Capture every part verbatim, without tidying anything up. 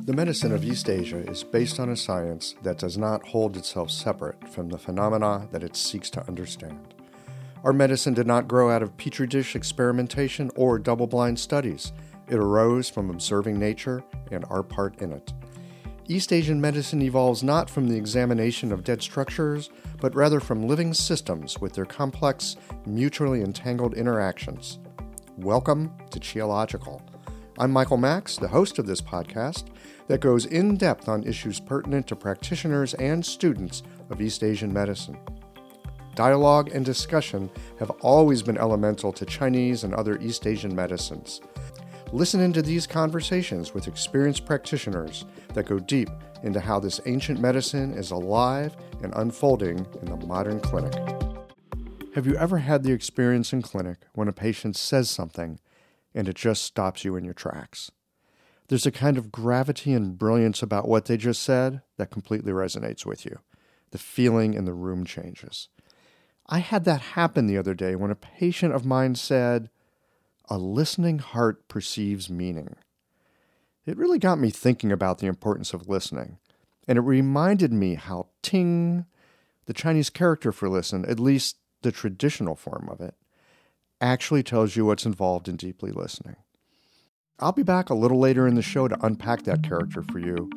The medicine of East Asia is based on a science that does not hold itself separate from the phenomena that it seeks to understand. Our medicine did not grow out of petri dish experimentation or double-blind studies. It arose from observing nature and our part in it. East Asian medicine evolves not from the examination of dead structures, but rather from living systems with their complex, mutually entangled interactions. Welcome to Qiological. I'm Michael Max, the host of this podcast that goes in depth on issues pertinent to practitioners and students of East Asian medicine. Dialogue and discussion have always been elemental to Chinese and other East Asian medicines. Listen into these conversations with experienced practitioners that go deep into how this ancient medicine is alive and unfolding in the modern clinic. Have you ever had the experience in clinic when a patient says something and it just stops you in your tracks? There's a kind of gravity and brilliance about what they just said that completely resonates with you. The feeling in the room changes. I had that happen the other day when a patient of mine said, "A listening heart perceives meaning." It really got me thinking about the importance of listening, and it reminded me how ting, the Chinese character for listen, at least the traditional form of it, actually tells you what's involved in deeply listening. I'll be back a little later in the show to unpack that character for you.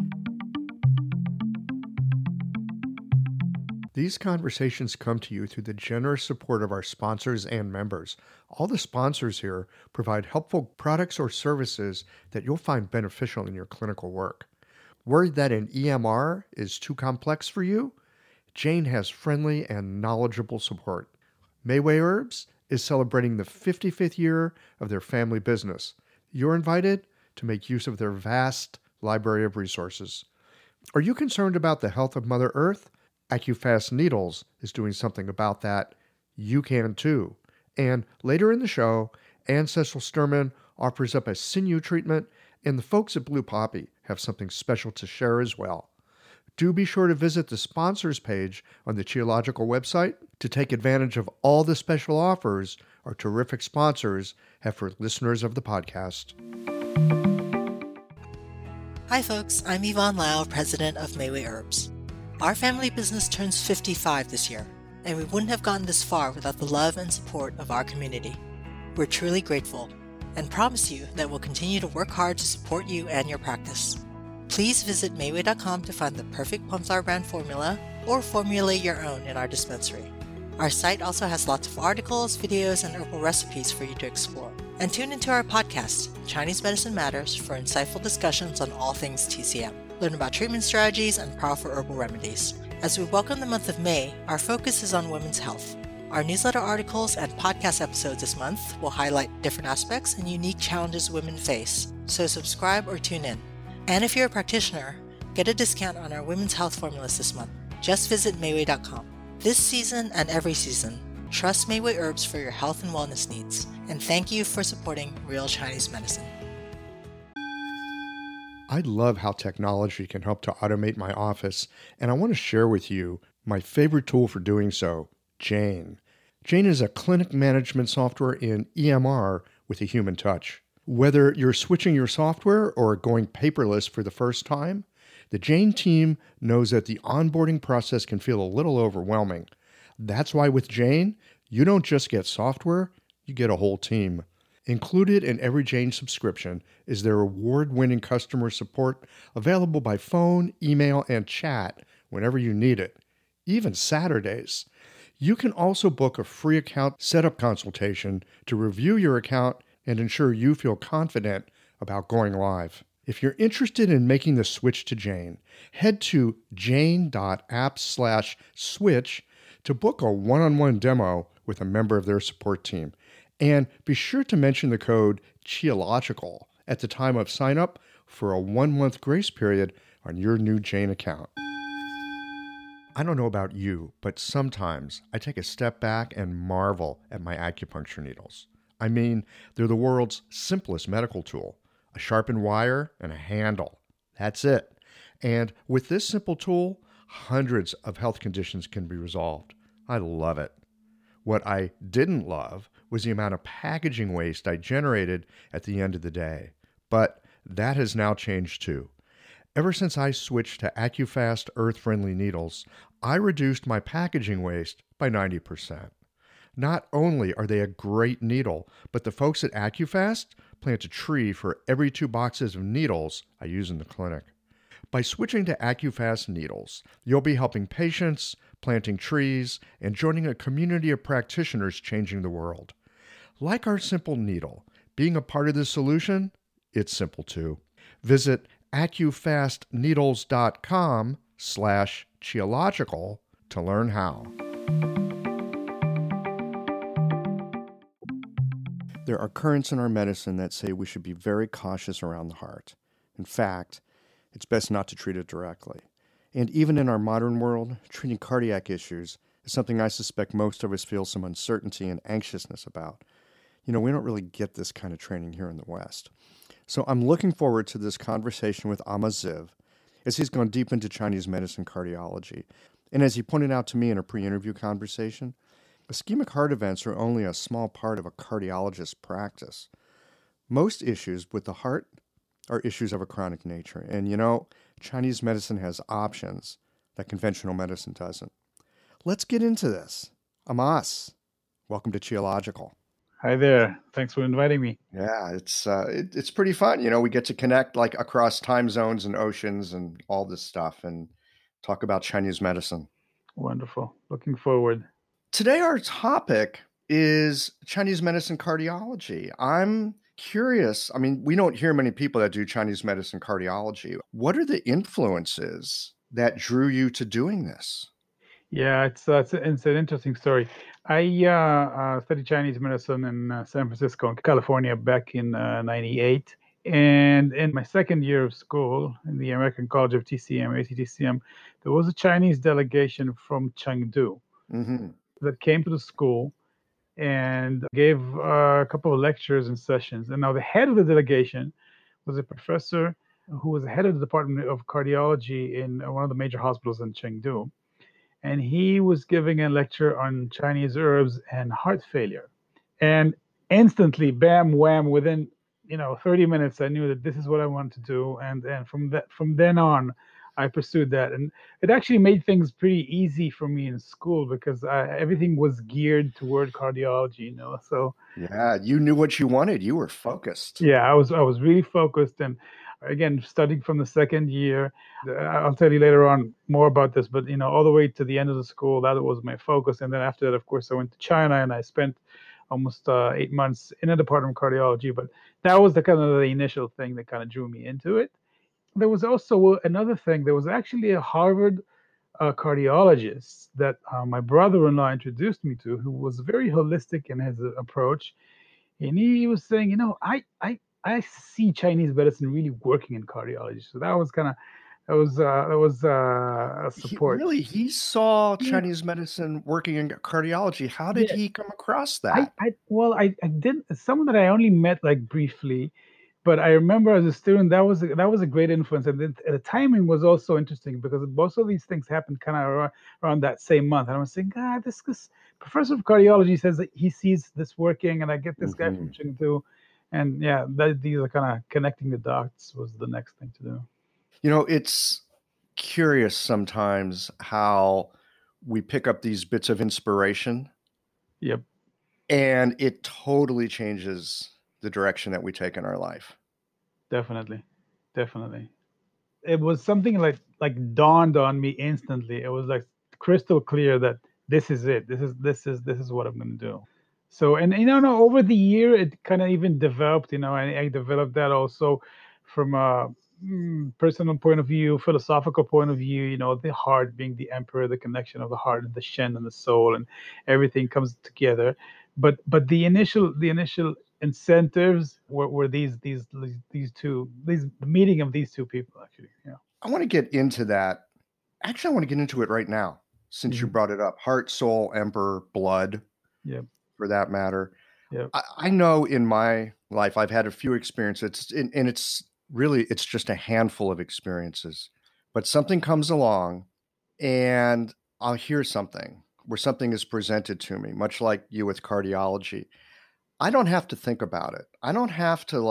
These conversations come to you through the generous support of our sponsors and members. All the sponsors here provide helpful products or services that you'll find beneficial in your clinical work. Worried that an E M R is too complex for you? Jane has friendly and knowledgeable support. Mayway Herbs is celebrating the fifty-fifth year of their family business. You're invited to make use of their vast library of resources. Are you concerned about the health of Mother Earth? AccuFast Needles is doing something about that. You can too. And later in the show, Ann Cecil Sturman offers up a sinew treatment, and the folks at Blue Poppy have something special to share as well. Do be sure to visit the sponsors page on the Qiological website to take advantage of all the special offers our terrific sponsors have for listeners of the podcast. Hi folks, I'm Yvonne Lau, president of Mayway Herbs. Our family business turns fifty-five this year, and we wouldn't have gotten this far without the love and support of our community. We're truly grateful and promise you that we'll continue to work hard to support you and your practice. Please visit Mayway dot com to find the perfect Plumflower brand formula or formulate your own in our dispensary. Our site also has lots of articles, videos, and herbal recipes for you to explore. And tune into our podcast, Chinese Medicine Matters, for insightful discussions on all things T C M. Learn about treatment strategies and powerful herbal remedies. As we welcome the month of May, our focus is on women's health. Our newsletter articles and podcast episodes this month will highlight different aspects and unique challenges women face, so subscribe or tune in. And if you're a practitioner, get a discount on our women's health formulas this month. Just visit Mayway dot com. This season and every season, trust Mayway Herbs for your health and wellness needs, and thank you for supporting Real Chinese Medicine. I love how technology can help to automate my office, and I want to share with you my favorite tool for doing so, Jane. Jane is a clinic management software in E M R with a human touch. Whether you're switching your software or going paperless for the first time, the Jane team knows that the onboarding process can feel a little overwhelming. That's why with Jane, you don't just get software, you get a whole team. Included in every Jane subscription is their award-winning customer support available by phone, email, and chat whenever you need it, even Saturdays. You can also book a free account setup consultation to review your account and ensure you feel confident about going live. If you're interested in making the switch to Jane, head to jane dot app slash switch to book a one-on-one demo with a member of their support team. And be sure to mention the code Qiological at the time of sign up for a one-month grace period on your new Jane account. I don't know about you, but sometimes I take a step back and marvel at my acupuncture needles. I mean, they're the world's simplest medical tool. A sharpened wire and a handle. That's it. And with this simple tool, hundreds of health conditions can be resolved. I love it. What I didn't love was the amount of packaging waste I generated at the end of the day. But that has now changed too. Ever since I switched to AccuFast earth-friendly needles, I reduced my packaging waste by ninety percent. Not only are they a great needle, but the folks at AccuFast plant a tree for every two boxes of needles I use in the clinic. By switching to AccuFast needles, you'll be helping patients, planting trees, and joining a community of practitioners changing the world. Like our simple needle, being a part of the solution, it's simple too. Visit AccuFastNeedles.com slash Qiological to learn how. There are currents in our medicine that say we should be very cautious around the heart. In fact, it's best not to treat it directly. And even in our modern world, treating cardiac issues is something I suspect most of us feel some uncertainty and anxiousness about. You know, we don't really get this kind of training here in the West. So I'm looking forward to this conversation with Amma Ziv, as he's gone deep into Chinese medicine cardiology. And as he pointed out to me in a pre-interview conversation, ischemic heart events are only a small part of a cardiologist's practice. Most issues with the heart are issues of a chronic nature. And you know, Chinese medicine has options that conventional medicine doesn't. Let's get into this. Amas, welcome to Qiological. Hi there. Thanks for inviting me. Yeah, it's uh, it, it's pretty fun. You know, we get to connect like across time zones and oceans and all this stuff and talk about Chinese medicine. Wonderful. Looking forward. Today, our topic is Chinese medicine cardiology. I'm curious. I mean, we don't hear many people that do Chinese medicine cardiology. What are the influences that drew you to doing this? Yeah, it's uh, it's, it's an interesting story. I uh, uh, studied Chinese medicine in uh, San Francisco, in California, back in uh, ninety-eight. And in my second year of school, in the American College of T C M, A C T C M, there was a Chinese delegation from Chengdu mm-hmm. that came to the school and gave uh, a couple of lectures and sessions. And now the head of the delegation was a professor who was the head of the Department of Cardiology in one of the major hospitals in Chengdu. And he was giving a lecture on Chinese herbs and heart failure. And instantly, bam, wham, within, you know, thirty minutes, I knew that this is what I wanted to do. And and from that, from then on, I pursued that. And it actually made things pretty easy for me in school because I, everything was geared toward cardiology, you know. So yeah, you knew what you wanted. You were focused. Yeah, I was I was really focused. And again, studying from the second year. I'll tell you later on more about this, but you know, all the way to the end of the school, that was my focus. And then after that, of course, I went to China and I spent almost uh, eight months in a department of cardiology. But that was the kind of the initial thing that kind of drew me into it. There was also another thing. There was actually a Harvard uh, cardiologist that uh, my brother-in-law introduced me to, who was very holistic in his approach. And he was saying, you know, I I. I see Chinese medicine really working in cardiology. So that was kind of, that was, uh, that was uh, a support. He, really? He saw yeah. Chinese medicine working in cardiology. How did yeah. he come across that? I, I well, I, I didn't, someone that I only met like briefly, but I remember as a student, that was, a, that was a great influence. And then the timing was also interesting because both of these things happened kind of around, around that same month. And I was saying, God, this, this professor of cardiology says that he sees this working and I get this mm-hmm. guy from Chengdu. And yeah, that, these are kind of connecting the dots was the next thing to do. You know, it's curious sometimes how we pick up these bits of inspiration. Yep. And it totally changes the direction that we take in our life. Definitely. Definitely. It was something like like dawned on me instantly. It was like crystal clear that this is it. This is this is this is what I'm going to do. So, and, you know, no, over the year, it kind of even developed, you know, I, I developed that also from a mm, personal point of view, philosophical point of view, you know, the heart being the emperor, the connection of the heart and the Shen and the soul and everything comes together. But but the initial the initial incentives were, were these, these, these two, these the meeting of these two people, actually. Yeah. I want to get into that. Actually, I want to get into it right now, since mm-hmm. you brought it up. Heart, soul, emperor, blood. Yep. For that matter. Yep. I, I know in my life, I've had a few experiences and, and it's really, it's just a handful of experiences, but something comes along and I'll hear something where something is presented to me, much like you with cardiology. I don't have to think about it. I don't have to like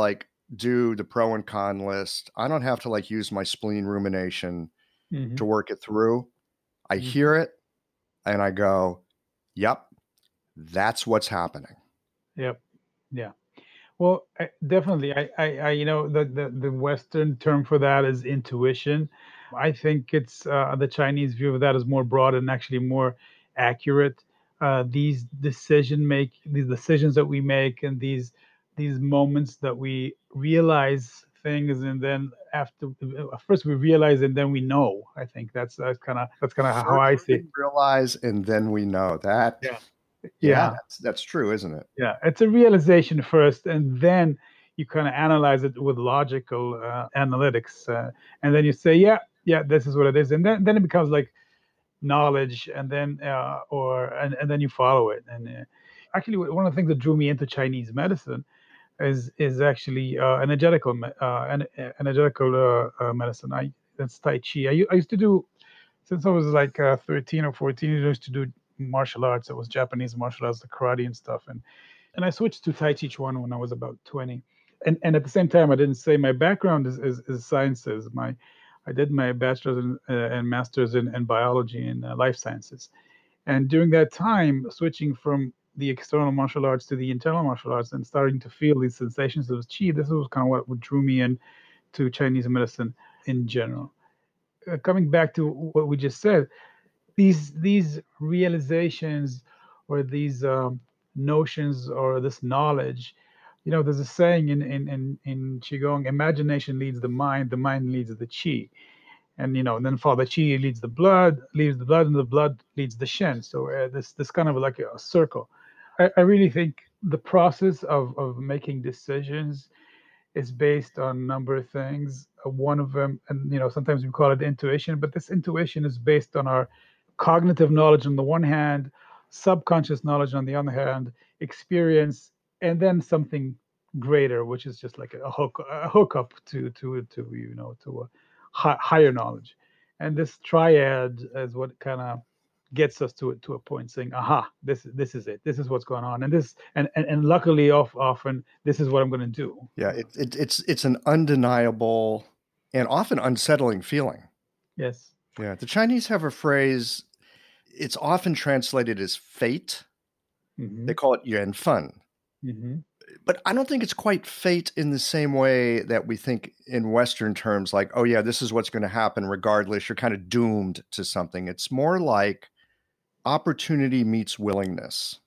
do the pro and con list. I don't have to like use my spleen rumination mm-hmm. to work it through. I mm-hmm. hear it and I go, yep, that's what's happening. Yep. Yeah. Well, I, definitely. I, I, I, you know, the, the, the Western term for that is intuition. I think it's uh, the Chinese view of that is more broad and actually more accurate. Uh, these decision make, these decisions that we make, and these these moments that we realize things, and then after first we realize and then we know. I think that's that's kind of that's kind of how I see it. Realize and then we know that. Yeah. Yeah, yeah. That's, that's true, isn't it? Yeah, it's a realization first, and then you kind of analyze it with logical uh, analytics, uh, and then you say, yeah, yeah, this is what it is, and then then it becomes like knowledge, and then uh, or and, and then you follow it. And uh, actually, one of the things that drew me into Chinese medicine is is actually uh, energetical uh, en- energetical uh, uh, medicine. I that's Tai Chi. I, I used to do since I was like uh, thirteen or fourteen. I used to do martial arts. It was Japanese martial arts, the karate and stuff, and and I switched to Tai Chi Chuan when I was about twenty. And and at the same time, I didn't say my background is is, is sciences. My I did my bachelor's and, uh, and master's in, in biology and uh, life sciences. And during that time, switching from the external martial arts to the internal martial arts and starting to feel these sensations of qi, this was kind of what, what drew me in to Chinese medicine in general. Uh, coming back to what we just said, these these realizations or these um, notions or this knowledge, you know, there's a saying in, in, in, in Qigong, imagination leads the mind, the mind leads the qi. And, you know, and then for the qi leads the blood, leads the blood, and the blood leads the shen. So uh, this this kind of like a, a circle. I, I really think the process of, of making decisions is based on a number of things. Uh, one of them, and, you know, sometimes we call it intuition, but this intuition is based on our cognitive knowledge on the one hand, subconscious knowledge on the other hand, experience, and then something greater, which is just like a hook, a hookup to to to you know to a hi- higher knowledge. And this triad is what kind of gets us to to a point, saying, "Aha, this this is it. This is what's going on." And this and and, and luckily, off, often this is what I'm going to do. Yeah, it, it, it's it's an undeniable and often unsettling feeling. Yes. Yeah, the Chinese have a phrase. It's often translated as fate. Mm-hmm. They call it yuan feng. Mm-hmm. But I don't think it's quite fate in the same way that we think in Western terms, like, oh, yeah, this is what's going to happen regardless. You're kind of doomed to something. It's more like opportunity meets willingness.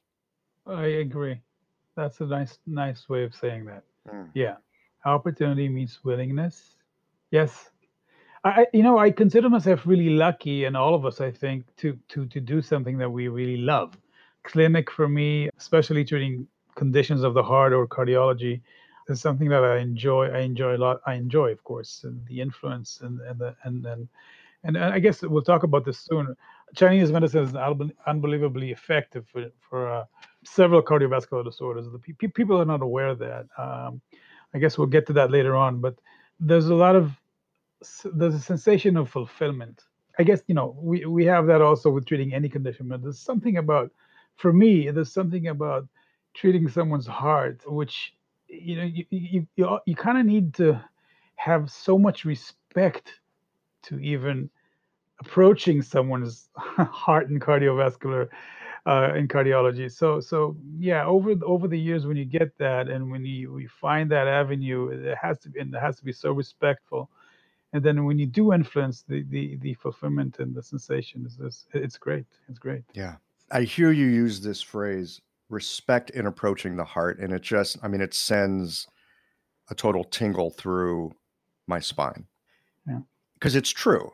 I agree. That's a nice, nice way of saying that. Mm. Yeah. Opportunity meets willingness. Yes. I, you know, I consider myself really lucky, and all of us, I think, to to to do something that we really love. Clinic for me, especially treating conditions of the heart or cardiology, is something that I enjoy. I enjoy a lot. I enjoy, of course, and the influence and and the, and and and I guess we'll talk about this soon. Chinese medicine is unbelievably effective for for uh, several cardiovascular disorders. The pe- people are not aware of that. Um, I guess we'll get to that later on, but there's a lot of there's a sensation of fulfillment. I guess, you know, we, we have that also with treating any condition, but there's something about, for me, there's something about treating someone's heart, which, you know, you you you, you kind of need to have so much respect to even approaching someone's heart and cardiovascular uh, in cardiology. So so yeah, over the, over the years, when you get that and when you we find that avenue, it has to be and it has to be so respectful. And then when you do influence, the, the, the fulfillment and the sensation is this, it's great. It's great. Yeah. I hear you use this phrase, respect in approaching the heart. And it just, I mean, it sends a total tingle through my spine. Yeah. Because it's true.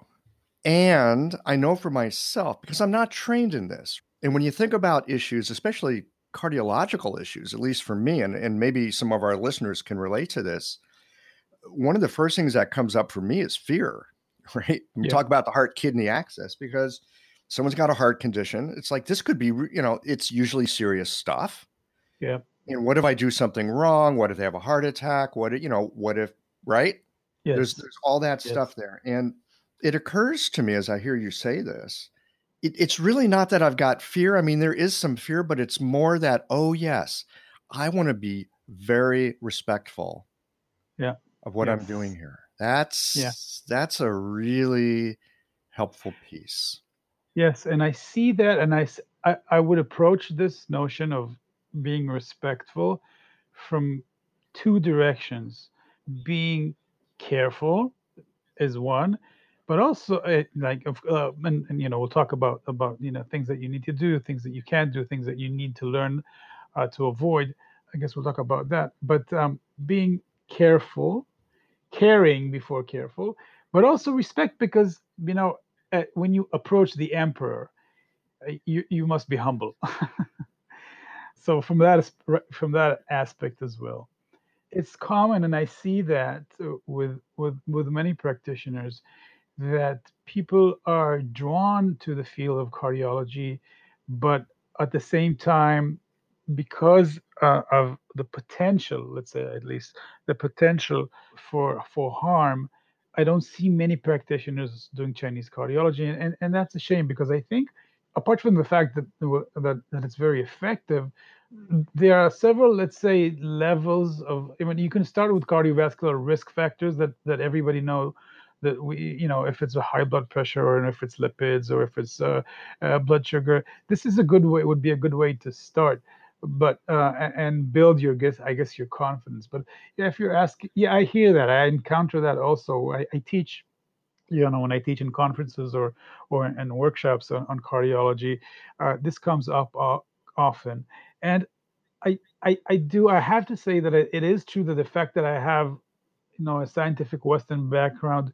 And I know for myself, because I'm not trained in this. And when you think about issues, especially cardiological issues, at least for me, and, and maybe some of our listeners can relate to this, one of the first things that comes up for me is fear, right? We yeah. talk about the heart-kidney axis because someone's got a heart condition. It's like, this could be, you know, it's usually serious stuff. Yeah. And what if I do something wrong? What if they have a heart attack? What, if, you know, what if, right? Yes. There's, there's all that yes. stuff there. And it occurs to me as I hear you say this, it, it's really not that I've got fear. I mean, there is some fear, but it's more that, oh yes, I want to be very respectful Yeah. of what Yes. I'm doing here. That's Yeah. that's a really helpful piece. Yes, and I see that, and I, s- I, I would approach this notion of being respectful from two directions. Being careful is one, but also uh, like of uh, and, and you know we'll talk about about you know things that you need to do, things that you can't do, things that you need to learn uh, to avoid. I guess we'll talk about that. But um, being careful, caring before careful, but also respect because you know uh, when you approach the emperor, uh, you you must be humble. So from that as- from that aspect as well, it's common, and I see that uh, with with with many practitioners that people are drawn to the field of cardiology, but at the same time, because uh, of the potential, let's say at least the potential for for harm, I don't see many practitioners doing Chinese cardiology, and, and, and that's a shame because I think, apart from the fact that, that that it's very effective, there are several, let's say, levels of. I mean, you can start with cardiovascular risk factors that that everybody know that we, you know, if it's a high blood pressure or if it's lipids or if it's uh, uh, blood sugar. This is a good way. Would be a good way to start, but uh, a- and build your guess. I guess your confidence. But yeah, if you're asking, yeah, I hear that. I encounter that also. I, I teach you know when I teach in conferences or or in workshops on, on cardiology, uh, this comes up uh, often, and I, I I do I have to say that it, it is true that the fact that I have you know a scientific Western background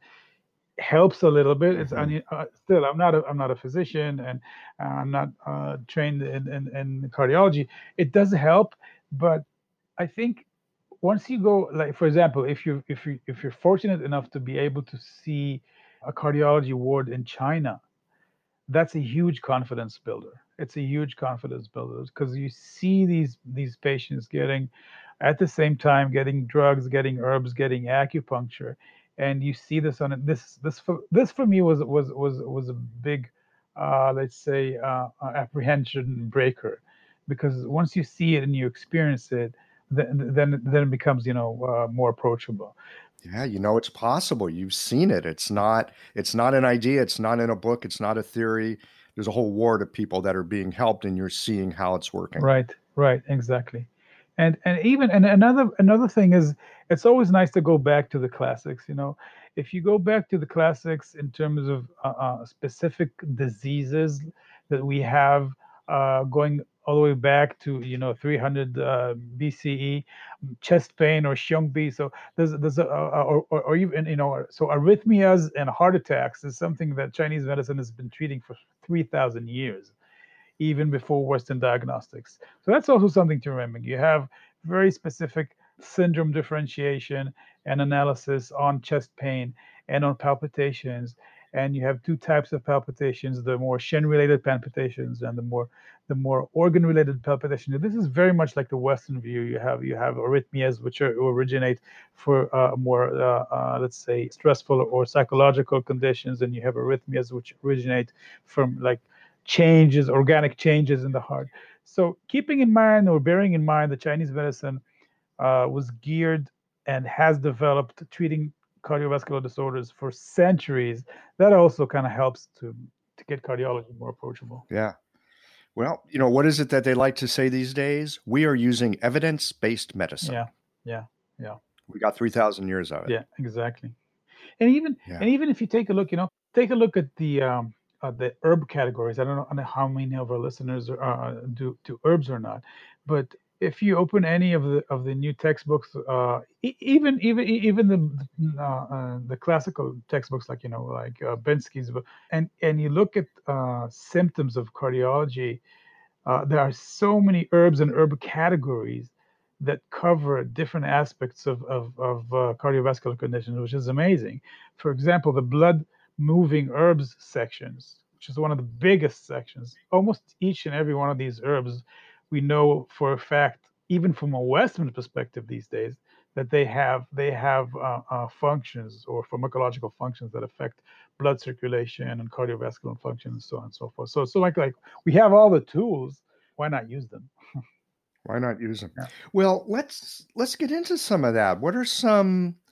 helps a little bit. It's I Mhm. mean, uh, still I'm not a I'm not a physician, and uh, I'm not uh, trained in, in in cardiology. It does help, but I think once you go, like for example, if you if you if you're fortunate enough to be able to see a cardiology ward in China, that's a huge confidence builder. It's a huge confidence builder because you see these these patients getting, at the same time, getting drugs, getting herbs, getting acupuncture, and you see this on it. This this for this for me was was was was a big, uh, let's say, uh, uh, apprehension breaker, because once you see it and you experience it, then then then it becomes you know uh, more approachable. Yeah, you know it's possible. You've seen it. It's not it's not an idea, it's not in a book, it's not a theory. There's a whole ward of people that are being helped and you're seeing how it's working. Right, right, exactly. And and even and another another thing is it's always nice to go back to the classics, you know. If you go back to the classics in terms of uh, uh, specific diseases that we have uh, going all the way back to you know three hundred uh, B C E, chest pain or Xiongbi. So there's there's a, a or, or or even you know so arrhythmias and heart attacks is something that Chinese medicine has been treating for three thousand years, even before Western diagnostics. So that's also something to remember. You have very specific syndrome differentiation and analysis on chest pain and on palpitations. And you have two types of palpitations: the more Shen-related palpitations and the more the more organ-related palpitations. This is very much like the Western view. You have you have arrhythmias, which are, originate for uh, more, uh, uh, let's say, stressful or psychological conditions, and you have arrhythmias which originate from like changes, organic changes in the heart. So keeping in mind or bearing in mind that Chinese medicine uh, was geared and has developed treating cardiovascular disorders for centuries, that also kind of helps to to get cardiology more approachable. Yeah. Well, you know, what is it that they like to say these days? We are using evidence-based medicine. Yeah, yeah, yeah, We got three thousand years of it. yeah, exactly. And even Yeah. and even if you take a look, you know, take a look at the um, uh, the herb categories. I don't know, I don't know how many of our listeners are, uh, do do herbs or not, but if you open any of the of the new textbooks, uh, e- even even e- even the uh, uh, the classical textbooks, like you know, like uh, Bensky's book, and and you look at uh, symptoms of cardiology, uh, there are so many herbs and herb categories that cover different aspects of, of, of uh, cardiovascular conditions, which is amazing. For example, the blood moving herbs sections, which is one of the biggest sections. Almost each and every one of these herbs, we know for a fact, even from a Western perspective these days, that they have they have uh, uh, functions or pharmacological functions that affect blood circulation and cardiovascular function and so on and so forth. So so like like we have all the tools. Why not use them? Why not use them? Yeah. Well, let's let's get into some of that. What are some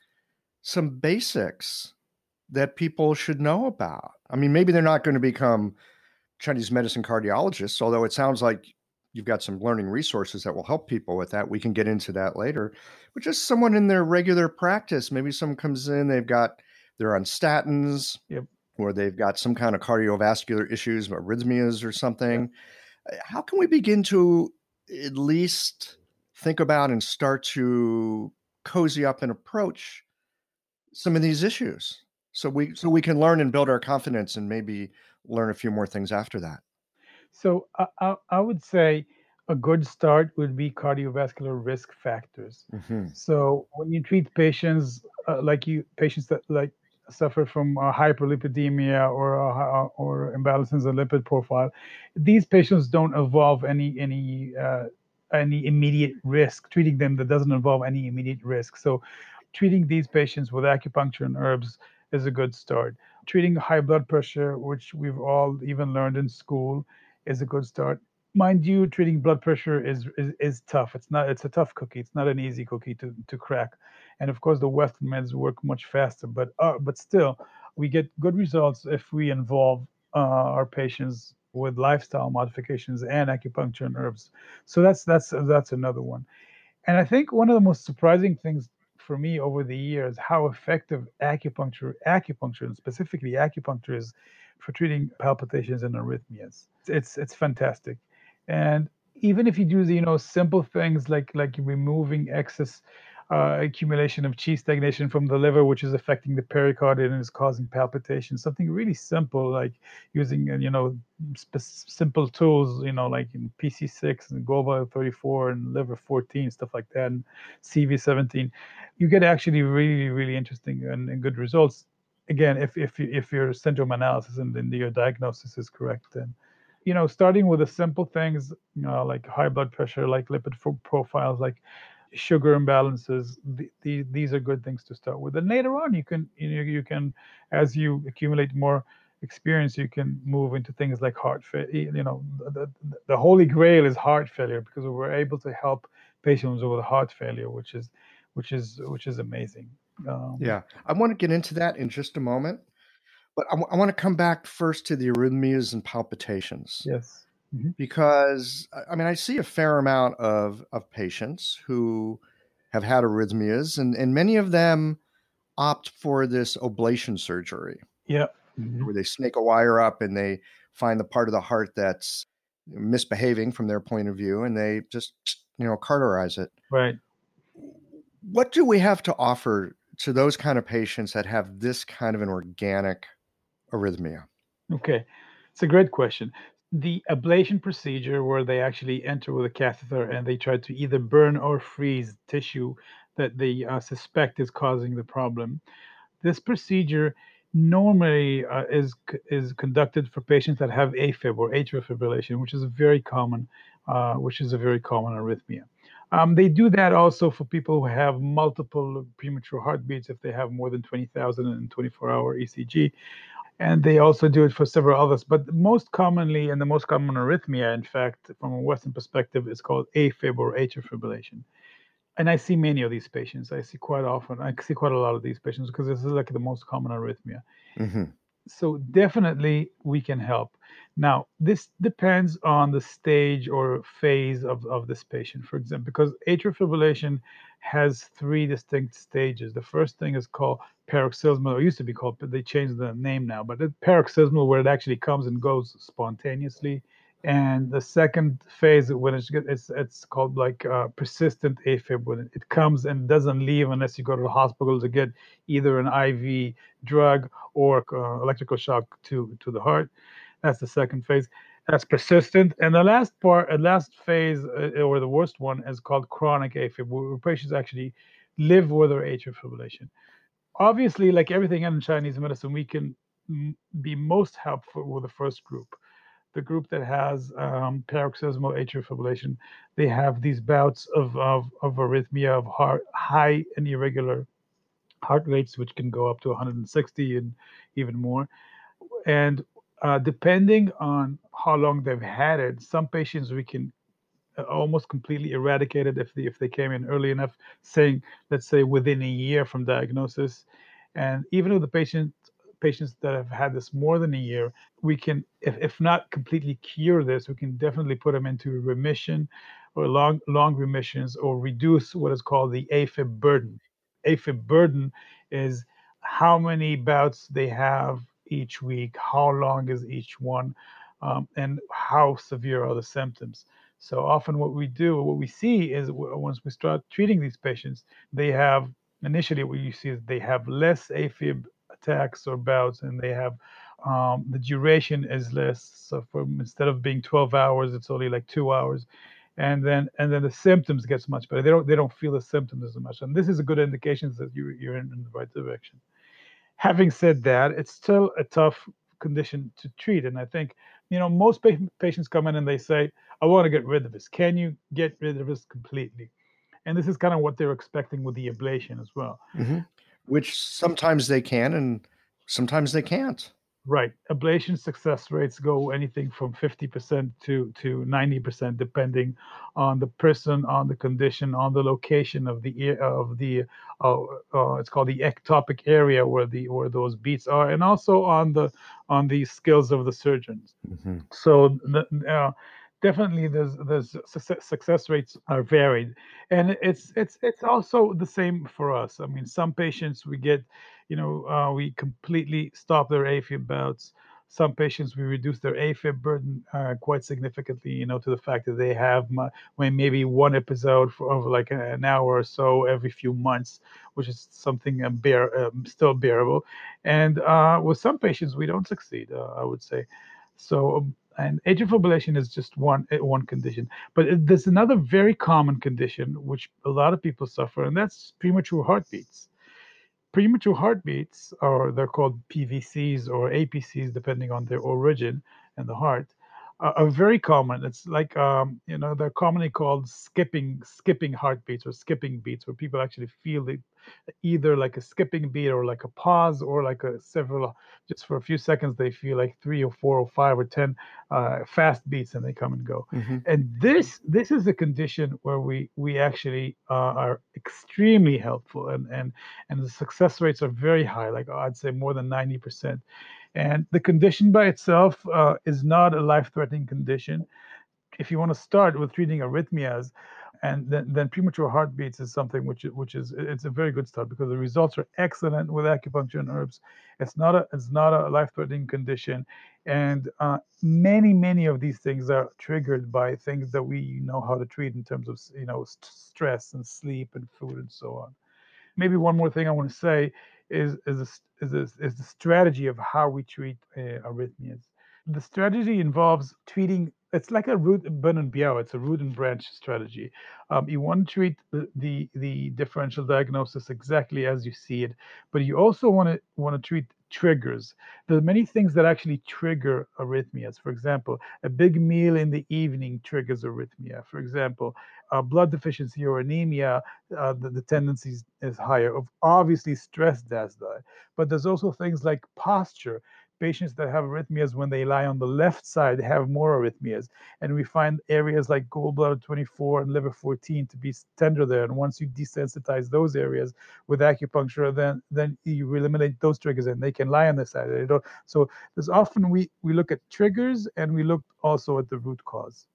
some basics that people should know about? I mean, maybe they're not going to become Chinese medicine cardiologists, although it sounds like you've got some learning resources that will help people with that. We can get into that later. But just someone in their regular practice, maybe someone comes in, they've got, they're on statins, Yep. or they've got some kind of cardiovascular issues, arrhythmias or something. Yep. How can we begin to at least think about and start to cozy up and approach some of these issues so we so we can learn and build our confidence and maybe learn a few more things after that? So I, I, I would say a good start would be cardiovascular risk factors. Mm-hmm. So when you treat patients uh, like you patients that like suffer from uh, hyperlipidemia or uh, or imbalances in the lipid profile, these patients don't involve any any uh, any immediate risk. Treating them that doesn't involve any immediate risk. So treating these patients with acupuncture and herbs is a good start. Treating high blood pressure, which we've all even learned in school, is a good start. Mind you, treating blood pressure is, is is tough. It's not. It's a tough cookie. It's not an easy cookie to, to crack. And of course, the Western meds work much faster. But uh, but still, we get good results if we involve uh, our patients with lifestyle modifications and acupuncture and herbs. So that's that's that's another one. And I think one of the most surprising things for me over the years, how effective acupuncture, acupuncture, and specifically acupuncture is for treating palpitations and arrhythmias. It's it's fantastic. And even if you do the, you know, simple things like like removing excess uh, accumulation of chi stagnation from the liver, which is affecting the pericardium and is causing palpitations, something really simple like using, uh, you know, sp- simple tools, you know, like in P C six and GOBA thirty-four and liver fourteen, stuff like that, and C V seventeen, you get actually really, really interesting and, and good results. Again, if if you, if your syndrome analysis and then your diagnosis is correct, then, you know, starting with the simple things, you know, like high blood pressure, like lipid fo- profiles, like sugar imbalances. The, the, these are good things to start with. And later on, you can you know you can, as you accumulate more experience, you can move into things like heart failure. You know, the, the, the holy grail is heart failure, because we're able to help patients with heart failure, which is which is which is amazing. Um, Yeah, I want to get into that in just a moment, but I, w- I want to come back first to the arrhythmias and palpitations. yes. Mm-hmm. Because I mean, I see a fair amount of, of patients who have had arrhythmias, and, and many of them opt for this ablation surgery. Yeah. Mm-hmm. Where they snake a wire up and they find the part of the heart that's misbehaving from their point of view, and they just, you know, cauterize it. Right. What do we have to offer to those kind of patients that have this kind of an organic arrhythmia? Okay, it's a great question. The ablation procedure, where they actually enter with a catheter and they try to either burn or freeze tissue that they uh, suspect is causing the problem. This procedure normally uh, is is conducted for patients that have AFib or atrial fibrillation, which is a very common, uh, which is a very common arrhythmia. Um, they do that also for people who have multiple premature heartbeats, if they have more than twenty thousand in twenty-four hour E C G. And they also do it for several others. But most commonly, and the most common arrhythmia, in fact, from a Western perspective, is called AFib or atrial fibrillation. And I see many of these patients. I see quite often, I see quite a lot of these patients, because this is like the most common arrhythmia. Mm-hmm. So definitely we can help. Now, this depends on the stage or phase of, of this patient, for example, because atrial fibrillation has three distinct stages. The first thing is called paroxysmal, or used to be called, but they changed the name now, but it's paroxysmal, where it actually comes and goes spontaneously. And the second phase, when it's it's, it's called like uh, persistent AFib, when it comes and doesn't leave unless you go to the hospital to get either an I V drug or uh, electrical shock to to the heart. That's the second phase. That's persistent. And the last part, uh, last phase, uh, or the worst one, is called chronic AFib, where patients actually live with their atrial fibrillation. Obviously, like everything in Chinese medicine, we can mm, be most helpful with the first group. The group that has um, paroxysmal atrial fibrillation, they have these bouts of, of, of arrhythmia, of heart, high and irregular heart rates, which can go up to one hundred sixty and even more. And uh, depending on how long they've had it, some patients we can almost completely eradicated if they, if they came in early enough, saying, let's say, within a year from diagnosis. And even with the patient, patients that have had this more than a year, we can, if, if not completely cure this, we can definitely put them into remission or long, long remissions, or reduce what is called the AFib burden. AFib burden is how many bouts they have each week, how long is each one, um, and how severe are the symptoms. So often what we do, what we see is once we start treating these patients, they have, initially what you see is they have less AFib attacks or bouts, and they have, um, the duration is less. So from, instead of being twelve hours, it's only like two hours. And then and then the symptoms gets much better. They don't they don't feel the symptoms as much. And this is a good indication that you, you're in, in the right direction. Having said that, it's still a tough condition to treat. And I think, you know, most pa- patients come in and they say, I want to get rid of this. Can you get rid of this completely? And this is kind of what they're expecting with the ablation as well. Mm-hmm. Which sometimes they can and sometimes they can't. Right. Ablation success rates go anything from fifty percent to, to ninety percent, depending on the person, on the condition, on the location of the of the uh, uh, it's called the ectopic area where the where those beats are, and also on the on the skills of the surgeons. Mm-hmm. So the, uh, definitely there's there's success, success rates are varied, and it's it's it's also the same for us. I mean, some patients we get, you know, uh, we completely stop their AFib bouts. Some patients we reduce their AFib burden uh, quite significantly, you know, to the fact that they have my, maybe one episode for over like an hour or so every few months, which is something uh, bear, um, still bearable. And uh, with some patients we don't succeed, uh, I would say. So. Um, And atrial fibrillation is just one one condition, but it, there's another very common condition which a lot of people suffer, and that's premature heartbeats. Premature heartbeats, or they're called P V Cs or A P Cs, depending on their origin and the heart, are, are very common. It's like um, you know, they're commonly called skipping skipping heartbeats or skipping beats, where people actually feel the either like a skipping beat or like a pause or like a several, just for a few seconds they feel like three or four or five or ten uh, fast beats, and they come and go. Mm-hmm. And this this is a condition where we we actually uh, are extremely helpful, and and and the success rates are very high, like I'd say more than ninety percent. And the condition by itself uh, is not a life-threatening condition. If you want to start with treating arrhythmias, and then, then premature heartbeats is something which which is it's a very good start, because the results are excellent with acupuncture and herbs. It's not a it's not a life-threatening condition, and uh, many many of these things are triggered by things that we know how to treat in terms of, you know, st- stress and sleep and food and so on. Maybe one more thing I want to say is is a, is a, is the strategy of how we treat uh, arrhythmias. The strategy involves treating. It's like a root burn and biao. It's a root and branch strategy. Um, you want to treat the, the the differential diagnosis exactly as you see it, but you also want to want to treat triggers. There are many things that actually trigger arrhythmias. For example, a big meal in the evening triggers arrhythmia. For example, uh, blood deficiency or anemia, uh, the, the tendency is, is higher. Of obviously, stress does that, but there's also things like posture. Patients that have arrhythmias when they lie on the left side have more arrhythmias, and we find areas like gallbladder twenty-four and liver fourteen to be tender there. And once you desensitize those areas with acupuncture, then then you eliminate those triggers, and they can lie on the side. They don't. So there's often we we look at triggers, and we look also at the root cause.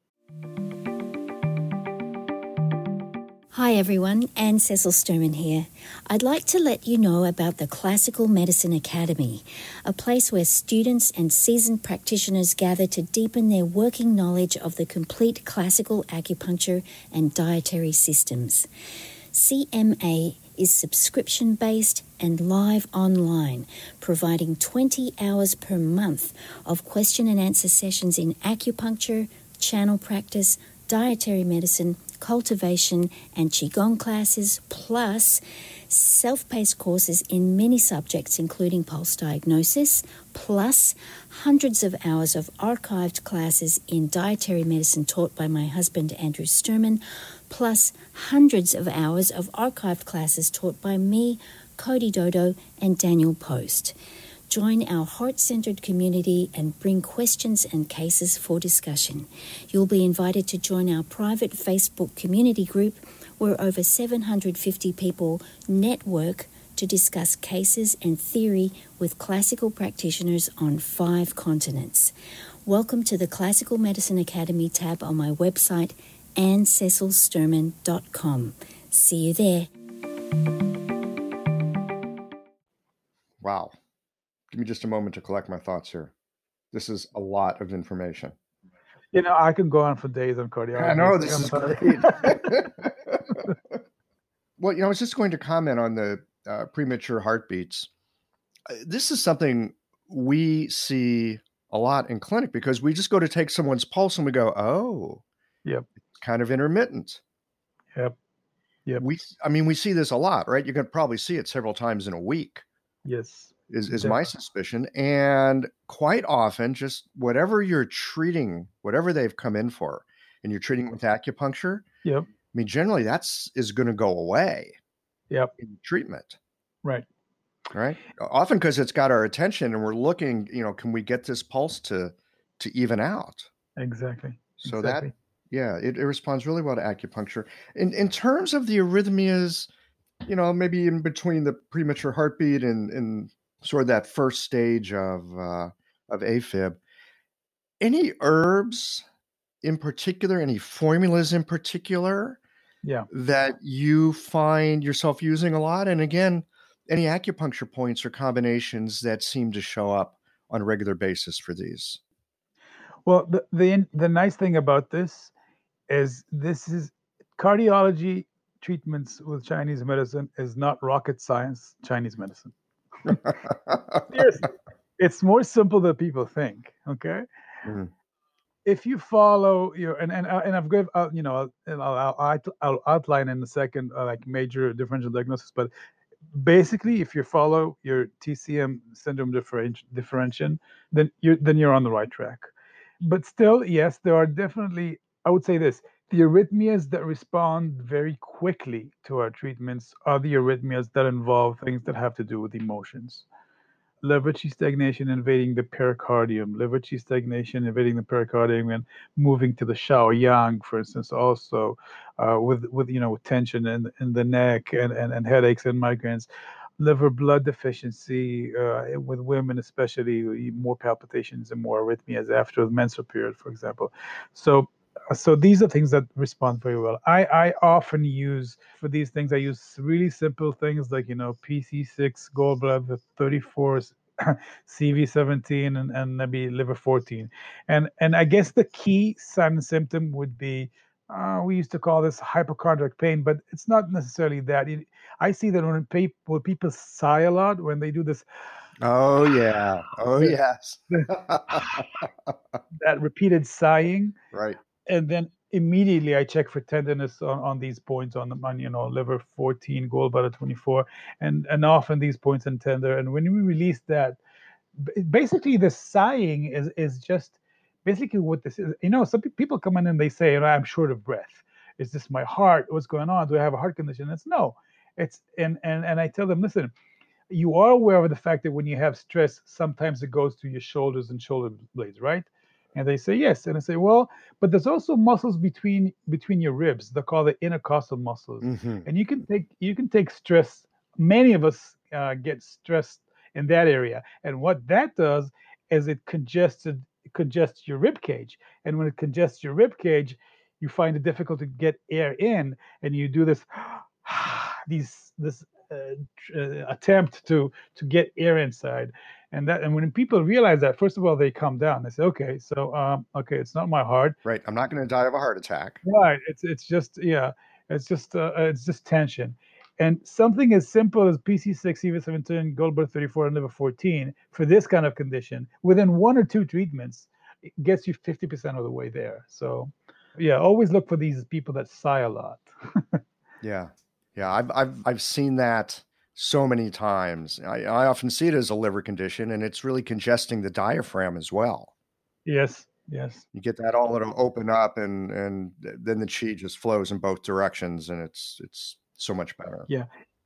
Hi everyone, Anne Cecil Sturman here. I'd like to let you know about the Classical Medicine Academy, a place where students and seasoned practitioners gather to deepen their working knowledge of the complete classical acupuncture and dietary systems. C M A is subscription-based and live online, providing twenty hours per month of question and answer sessions in acupuncture, channel practice, dietary medicine, cultivation and Qigong classes, plus self-paced courses in many subjects including pulse diagnosis, plus hundreds of hours of archived classes in dietary medicine taught by my husband Andrew Sturman, plus hundreds of hours of archived classes taught by me, Cody Dodo and Daniel Post. Join our heart-centered community and bring questions and cases for discussion. You'll be invited to join our private Facebook community group where over seven hundred fifty people network to discuss cases and theory with classical practitioners on five continents. Welcome to the Classical Medicine Academy tab on my website, anne cecil sturman dot com. See you there. Wow. Give me just a moment to collect my thoughts here. This is a lot of information. You know, I can go on for days on cardiology. I know, this is great. Well, you know, I was just going to comment on the uh, premature heartbeats. This is something we see a lot in clinic because we just go to take someone's pulse and we go, oh, yep, it's kind of intermittent. Yep. Yep. We, I mean, we see this a lot, right? You can probably see it several times in a week. Yes. Is, is my suspicion. And quite often, just whatever you're treating, whatever they've come in for, and you're treating with acupuncture, yep. I mean, generally that's is going to go away. Yep. In treatment. Right. Right. Often because it's got our attention and we're looking, you know, can we get this pulse to to even out? Exactly. So exactly. that, yeah, it, it responds really well to acupuncture. In in terms of the arrhythmias, you know, maybe in between the premature heartbeat and, and sort of that first stage of uh, of AFib, any herbs in particular, any formulas in particular, yeah, that you find yourself using a lot? And again, any acupuncture points or combinations that seem to show up on a regular basis for these? Well, the the, the nice thing about this is this is cardiology treatments with Chinese medicine is not rocket science Chinese medicine. Seriously, it's more simple than people think. Okay, mm-hmm. If you follow your and and and I've got uh, you know I'll, I'll I'll outline in a second uh, like major differential diagnosis, but basically, if you follow your T C M syndrome differenti- differentiation, then you're then you're on the right track. But still, yes, there are definitely, I would say this, the arrhythmias that respond very quickly to our treatments are the arrhythmias that involve things that have to do with emotions. Lever qi stagnation invading the pericardium, lever qi stagnation invading the pericardium and moving to the Shaoyang, for instance, also uh, with with you know with tension in in the neck and, and, and headaches and migraines, liver blood deficiency uh, with women especially, more palpitations and more arrhythmias after the menstrual period, for example. So. So these are things that respond very well. I, I often use, for these things, I use really simple things like, you know, P C six, gallbladder thirty-four, C V seventeen, and, and maybe liver fourteen. And and I guess the key sign and symptom would be, uh, we used to call this hypochondriac pain, but it's not necessarily that. It, I see that when, pe- when people sigh a lot, when they do this, oh yeah, oh yes, that repeated sighing, right. And then immediately I check for tenderness on, on these points on the on, you know, liver fourteen, gallbladder twenty-four, and and often these points are tender. And when we release that, basically the sighing is is just basically what this is. You know, some people come in and they say, I'm short of breath. Is this my heart? What's going on? Do I have a heart condition? It's no. It's and and and I tell them, listen, you are aware of the fact that when you have stress, sometimes it goes to your shoulders and shoulder blades, right? And they say yes. And I say, well, but there's also muscles between between your ribs. They're called the intercostal muscles. Mm-hmm. And you can take you can take stress. Many of us uh, get stressed in that area. And what that does is it congested it congests your rib cage. And when it congests your rib cage, you find it difficult to get air in, and you do this these this uh, uh, attempt to to get air inside. And that, and when people realize that, first of all, they calm down. They say, "Okay, so, um, okay, it's not my heart. Right, I'm not going to die of a heart attack. Right? It's it's just yeah, it's just uh, it's just tension." And something as simple as P C six, C V seventeen, gallbladder thirty-four, and liver fourteen for this kind of condition, within one or two treatments, it gets you fifty percent of the way there. So, yeah, always look for these people that sigh a lot. yeah, yeah, I've I've I've seen that so many times. I, I often see it as a liver condition, and it's really congesting the diaphragm as well. Yes, yes. You get that all it'll open up, and and then the chi just flows in both directions, and it's it's so much better. Yeah.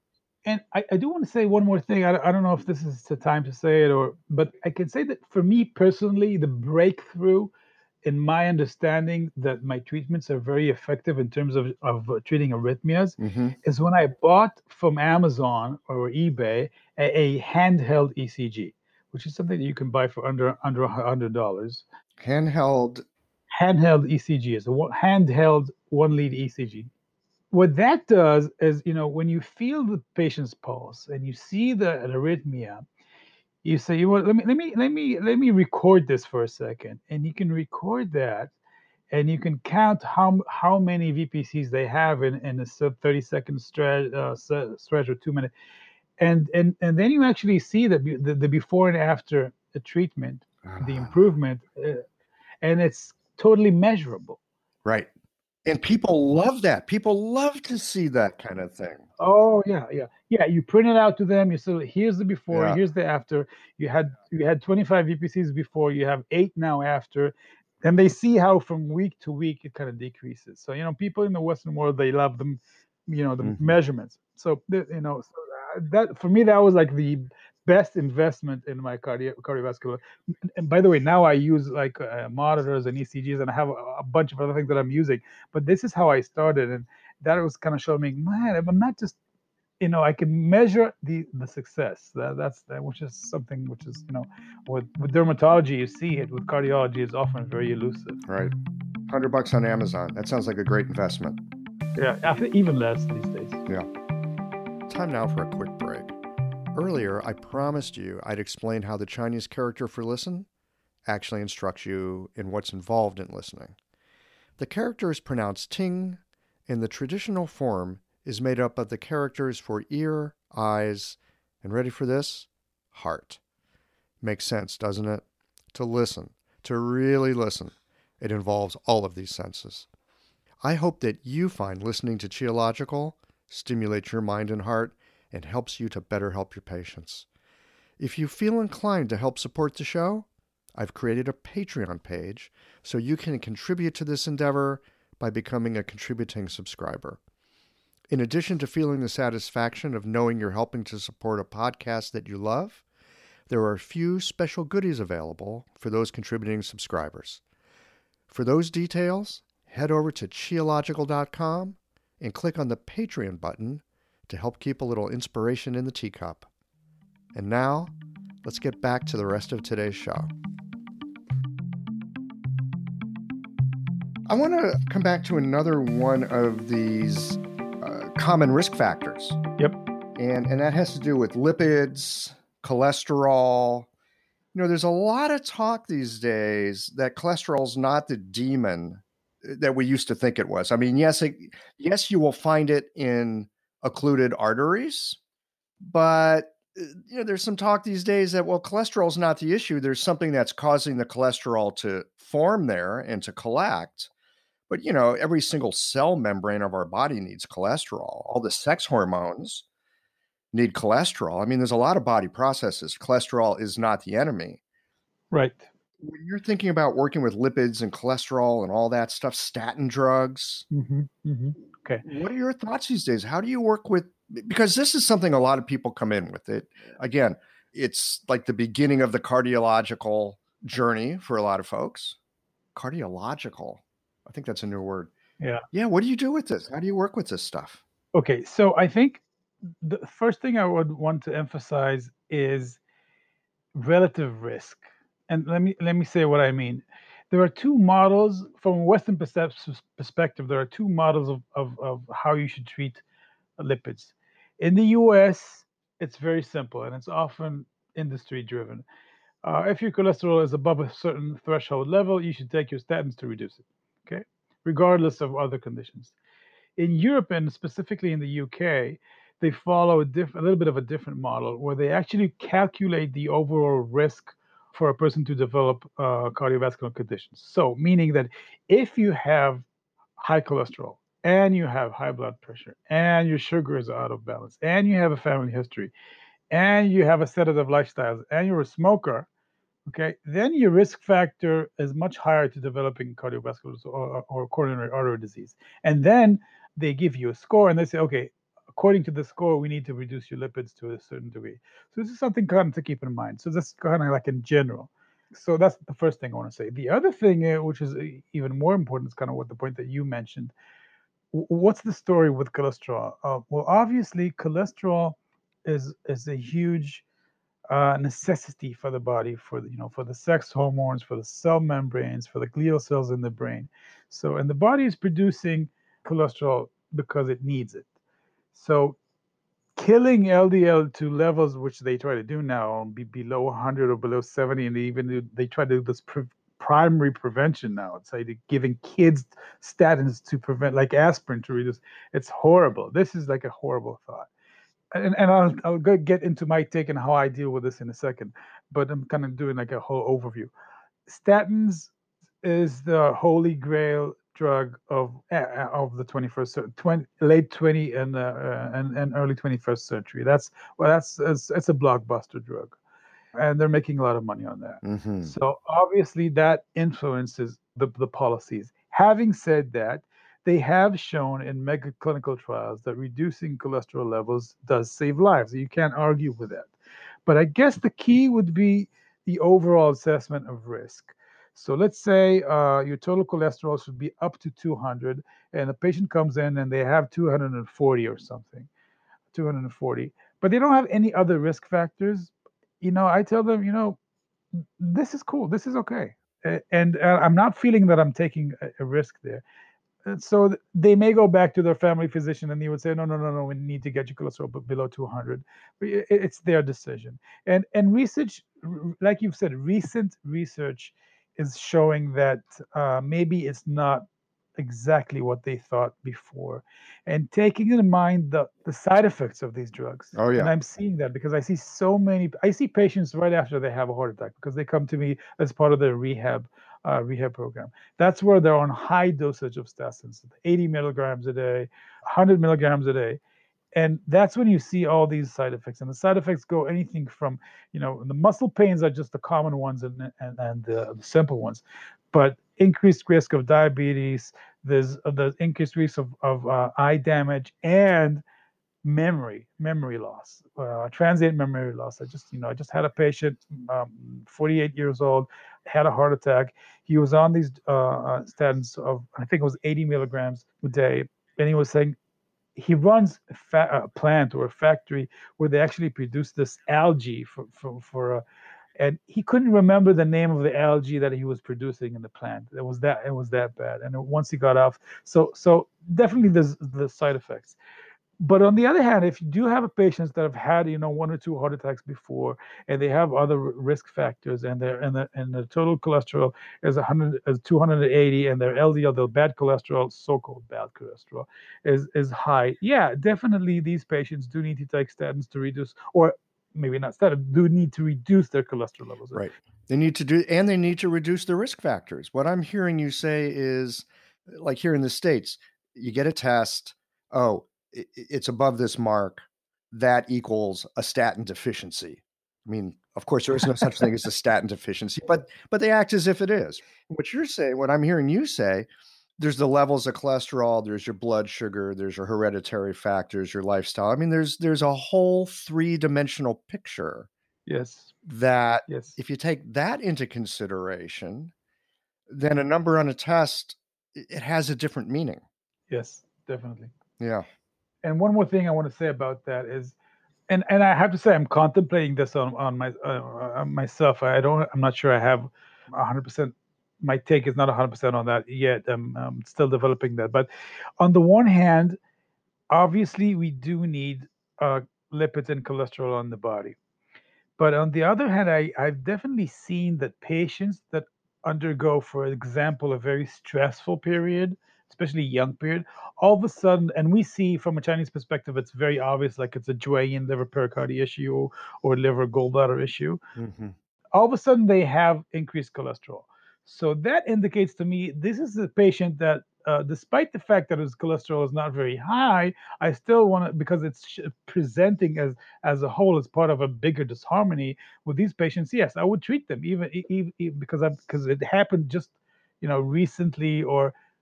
And I, I do want to say one more thing. I, I don't know if this is the time to say it, or but I can say that for me personally, the breakthrough in my understanding that my treatments are very effective in terms of, of uh, treating arrhythmias Mm-hmm. is when I bought from Amazon or eBay a, a handheld E C G, which is something that you can buy for under under a hundred dollars. Handheld. Handheld E C G is a one- handheld one lead E C G. What that does is, you know, when you feel the patient's pulse and you see the an arrhythmia, you say, you know what, let me let me let me let me record this for a second, and you can record that, and you can count how how many V P Cs they have in, in a sub thirty second stretch, uh, stretch or two minute, and and and then you actually see the the, the before and after the treatment, the improvement, uh, and it's totally measurable. Right. And people love that. People love to see that kind of thing. Oh yeah, yeah, yeah. You print it out to them. You say, here's the before, Yeah. here's the after. You had you had twenty-five V P Cs before. You have eight now after, and they see how from week to week it kind of decreases. So you know, people in the Western world, they love them, you know, the Mhm. measurements. So the- you know, so that for me that was like the best investment in my cardio cardiovascular. And by the way, now I use like uh, monitors and E C Gs, and I have a, a bunch of other things that I'm using. But this is how I started, and that was kind of showing me, man, I'm not just, you know, I can measure the the success. That, that's that, which is something which is, you know, with with dermatology you see it. With cardiology, it's often very elusive. Right. Hundred bucks on Amazon. That sounds like a great investment. Yeah, I think even less these days. Yeah. Time now for a quick break. Earlier, I promised you I'd explain how the Chinese character for listen actually instructs you in what's involved in listening. The character is pronounced ting, and the traditional form is made up of the characters for ear, eyes, and ready for this? Heart. Makes sense, doesn't it? To listen, to really listen, it involves all of these senses. I hope that you find listening to Qiological stimulates your mind and heart and helps you to better help your patients. If you feel inclined to help support the show, I've created a Patreon page so you can contribute to this endeavor by becoming a contributing subscriber. In addition to feeling the satisfaction of knowing you're helping to support a podcast that you love, there are a few special goodies available for those contributing subscribers. For those details, head over to qiological dot com and click on the Patreon button to help keep a little inspiration in the teacup. And now, let's get back to the rest of today's show. I want to come back to another one of these uh, common risk factors. Yep. And, and that has to do with lipids, cholesterol. You know, there's a lot of talk these days that cholesterol is not the demon that we used to think it was. I mean, yes, it, yes, you will find it in occluded arteries, but you know, there's some talk these days that, well, cholesterol is not the issue. There's something that's causing the cholesterol to form there and to collect. But, you know, every single cell membrane of our body needs cholesterol. All the sex hormones need cholesterol. I mean, there's a lot of body processes. Cholesterol is not the enemy. Right. When you're thinking about working with lipids and cholesterol and all that stuff, statin drugs, Mm-hmm. Mm-hmm. Okay. what are your thoughts these days? How do you work with, because this is something a lot of people come in with it. Again, it's like the beginning of the cardiological journey for a lot of folks. Cardiological. I think that's a new word. Yeah. Yeah. What do you do with this? How do you work with this stuff? Okay. So I think the first thing I would want to emphasize is relative risk. And let me let me say what I mean. There are two models from a Western perspective. There are two models of, of, of how you should treat lipids. In the U S, it's very simple and it's often industry driven. Uh, if your cholesterol is above a certain threshold level, you should take your statins to reduce it, okay? Regardless of other conditions. In Europe and specifically in the U K, they follow a, diff- a little bit of a different model where they actually calculate the overall risk for a person to develop uh, cardiovascular conditions. So, meaning that if you have high cholesterol and you have high blood pressure and your sugar is out of balance and you have a family history and you have a sedative lifestyles and you're a smoker, okay, then your risk factor is much higher to developing cardiovascular or, or coronary artery disease. And then they give you a score and they say, okay, according to the score, we need to reduce your lipids to a certain degree. So this is something kind of to keep in mind. So that's kind of like in general. So that's the first thing I want to say. The other thing, uh, which is even more important, is kind of what the point that you mentioned. W- What's the story with cholesterol? Uh, well, obviously, cholesterol is is a huge uh, necessity for the body, for the, you know, for the sex hormones, for the cell membranes, for the glial cells in the brain. So, and the body is producing cholesterol because it needs it. So, killing L D L to levels which they try to do now, be below one hundred or below seventy, and they even do, they try to do this pre- primary prevention now. It's like giving kids statins to prevent, like aspirin to reduce. It's horrible. This is like a horrible thought. And, and I'll, I'll go get into my take and how I deal with this in a second, but I'm kind of doing like a whole overview. Statins is the holy grail drug of uh, of the twenty-first twenty, late twenty and, uh, uh, and and early twenty-first century. That's well, that's it's, it's a blockbuster drug, and they're making a lot of money on that. Mm-hmm. So obviously that influences the the policies. Having said that, they have shown in mega clinical trials that reducing cholesterol levels does save lives. You can't argue with that. But I guess the key would be the overall assessment of risk. So let's say uh, your total cholesterol should be up to two hundred, and a patient comes in and they have two hundred forty or something, two hundred forty, but they don't have any other risk factors. You know, I tell them, you know, this is cool, this is okay. A- And uh, I'm not feeling that I'm taking a, a risk there. And so th- they may go back to their family physician and he would say, no, no, no, no, we need to get your cholesterol b- below two hundred. But i- i- It's their decision. And and research, r- like you've said, recent research is showing that uh, maybe it's not exactly what they thought before. And taking in mind the, the side effects of these drugs. Oh, And yeah. I'm seeing that because I see so many, I see patients right after they have a heart attack because they come to me as part of their rehab uh, rehab program. That's where they're on high dosage of statins, eighty milligrams a day, one hundred milligrams a day. And that's when you see all these side effects. And the side effects go anything from, you know, the muscle pains are just the common ones and, and, and the, the simple ones. But increased risk of diabetes, there's uh, the increased risk of, of uh, eye damage and memory memory loss, uh, transient memory loss. I just, you know, I just had a patient, um, forty-eight years old, had a heart attack. He was on these uh, uh, statins of, I think it was eighty milligrams a day, and he was saying he runs a, fa- a plant or a factory where they actually produce this algae for for for uh, and he couldn't remember the name of the algae that he was producing in the plant. It was that it was that bad. And once he got off, so so definitely there's the side effects. But on the other hand, if you do have patients that have had, you know, one or two heart attacks before, and they have other risk factors, and their and the and the total cholesterol is one hundred, is two hundred eighty, and their L D L, the bad cholesterol, so-called bad cholesterol, is is high. Yeah, definitely, these patients do need to take statins to reduce, or maybe not statins, do need to reduce their cholesterol levels. Right. They need to do, and they need to reduce the risk factors. What I'm hearing you say is, like here in the States, you get a test. Oh, it, it's above this mark. That equals a statin deficiency. I mean, of course, there is no such thing as a statin deficiency, but but they act as if it is. What you're saying, what I'm hearing you say, there's the levels of cholesterol, there's your blood sugar, there's your hereditary factors, your lifestyle. I mean, there's there's a whole three-dimensional picture. Yes. That Yes. if you take that into consideration, then a number on a test, it has a different meaning. Yes, definitely. Yeah. And one more thing I want to say about that is, and and I have to say I'm contemplating this on on my uh, on myself. I don't. I'm not sure I have one hundred percent. My take is not one hundred percent on that yet. I'm, I'm still developing that. But on the one hand, obviously we do need uh, lipids and cholesterol on the body. But on the other hand, I, I've definitely seen that patients that undergo, for example, a very stressful period, especially young period, all of a sudden, and we see from a Chinese perspective, it's very obvious, like it's a Julian liver pericardi issue or liver gallbladder issue. Mm-hmm. All of a sudden they have increased cholesterol. So that indicates to me this is a patient that, uh, despite the fact that his cholesterol is not very high, I still want to, because it's sh- presenting as as a whole as part of a bigger disharmony with these patients. Yes, I would treat them even, even, even because I because it happened just, you know, recently, or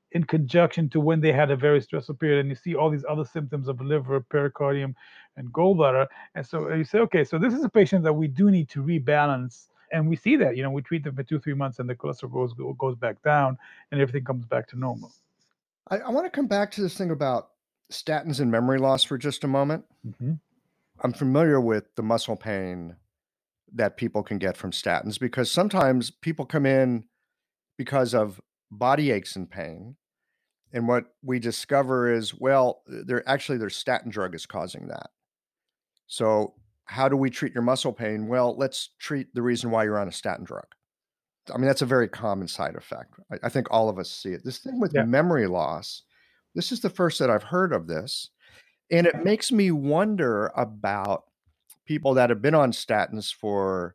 in conjunction to when they had a very stressful period, and you see all these other symptoms of liver, pericardium, and gallbladder. And so you say, okay, so this is a patient that we do need to rebalance. And we see that, you know, we treat them for two, three months and the cholesterol goes goes back down and everything comes back to normal. I, I want to come back to this thing about statins and memory loss for just a moment. Mm-hmm. I'm familiar with the muscle pain that people can get from statins because sometimes people come in because of body aches and pain. And what we discover is, well, they're actually their statin drug is causing that. So how do we treat your muscle pain? Well, let's treat the reason why you're on a statin drug. I mean, that's a very common side effect. I, I think all of us see it. This thing with Yeah. memory loss, this is the first that I've heard of this. And it makes me wonder about people that have been on statins for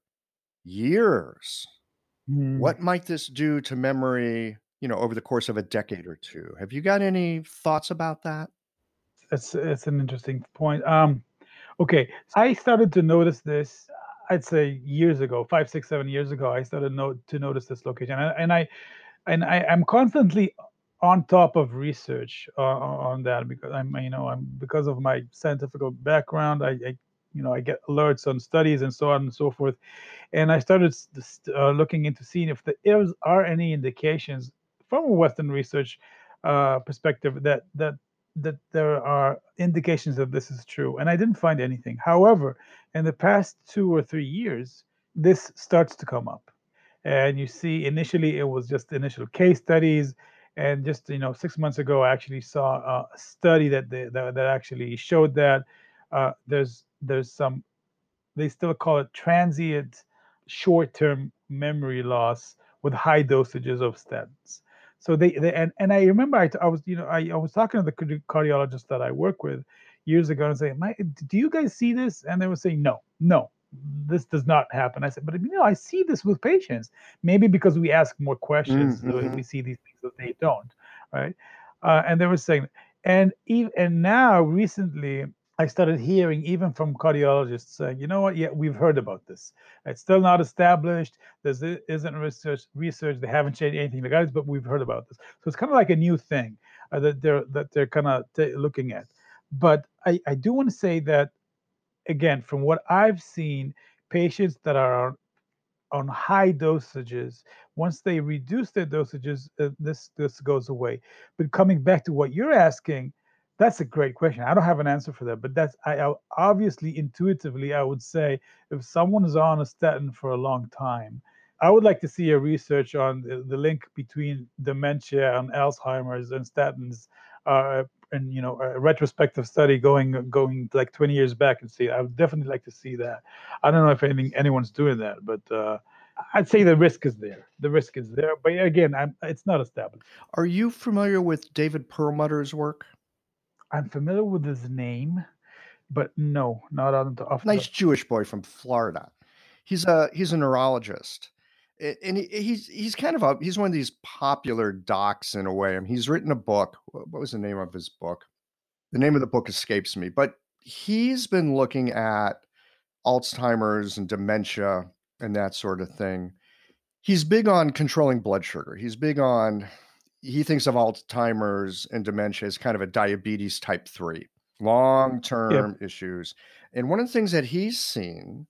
years. Mm. What might this do to memory, you know, over the course of a decade or two? Have you got any thoughts about that? It's, it's an interesting point. Um, okay, I started to notice this, I'd say years ago, five, six, seven years ago, I started no, to notice this location. And, and I and I, I'm constantly on top of research uh, on that because I'm, you know, I'm because of my scientific background, I, I, you know, I get alerts on studies and so on and so forth. And I started uh, looking into seeing if there are any indications from a Western research uh, perspective that that that there are indications that this is true. And I didn't find anything. However, in the past two or three years, this starts to come up. And you see, initially, it was just initial case studies. And just, you know, six months ago, I actually saw a study that they, that, that actually showed that uh, there's there's some, they still call it transient short-term memory loss with high dosages of statins. So they, they and, and I remember I, I was, you know, I, I was talking to the cardiologist that I work with years ago and saying, do you guys see this? And they were saying, no, no, this does not happen. I said, but you know, I see this with patients. Maybe because we ask more questions, Mm-hmm. we see these things that they don't, right? Uh, and they were saying, and even and now recently, I started hearing even from cardiologists saying, you know what, yeah, we've heard about this. It's still not established. There isn't research, research. They haven't changed anything regarding it, but we've heard about this. So it's kind of like a new thing uh, that they're that they're kind of t- looking at. But I, I do want to say that, again, from what I've seen, patients that are on, on high dosages, once they reduce their dosages, uh, this this goes away. But coming back to what you're asking, that's a great question. I don't have an answer for that, but that's I, I obviously intuitively I would say if someone is on a statin for a long time, I would like to see a research on the, the link between dementia and Alzheimer's and statins, uh, and you know a retrospective study going going like twenty years back and see. I would definitely like to see that. I don't know if anything anyone's doing that, but uh, I'd say the risk is there. The risk is there, but again, I'm, it's not established. Are you familiar with David Perlmutter's work? I'm familiar with his name, but no, not on the off. Nice Jewish boy from Florida. He's a he's a neurologist, and he, he's he's kind of a he's one of these popular docs in a way. I mean, he's written a book. What was the name of his book? The name of the book escapes me, but he's been looking at Alzheimer's and dementia and that sort of thing. He's big on controlling blood sugar. He's big on, he thinks of Alzheimer's and dementia as kind of a diabetes type three, long-term yep. issues. And one of the things that he's seen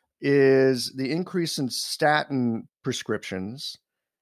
is the increase in statin prescriptions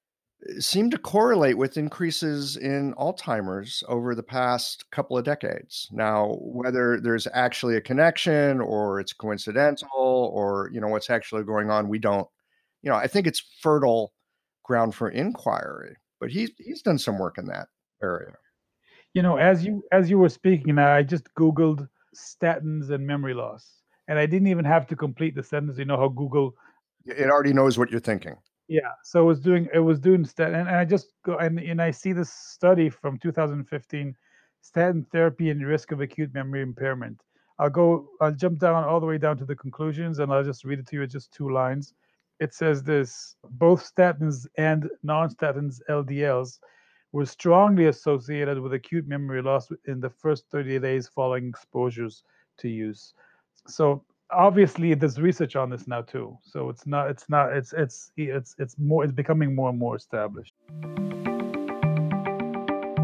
seem to correlate with increases in Alzheimer's over the past couple of decades. Now, whether there's actually a connection or it's coincidental or, you know, what's actually going on, we don't, you know, I think it's fertile ground for inquiry, but he's, he's done some work in that area. You know, as you, as you were speaking, I just Googled statins and memory loss, and I didn't even have to complete the sentence. You know how Google, it already knows what you're thinking. Yeah, so it was doing it was doing statin, and, and I just go and, and I see this study from two thousand fifteen, statin therapy and risk of acute memory impairment. I'll go, I'll jump down all the way down to the conclusions, and I'll just read it to you. It's just two lines. It says this: both statins and non-statins L D Ls were strongly associated with acute memory loss in the first thirty days following exposures to use. So obviously there's research on this now too, so it's not it's not it's it's it's it's more it's becoming more and more established.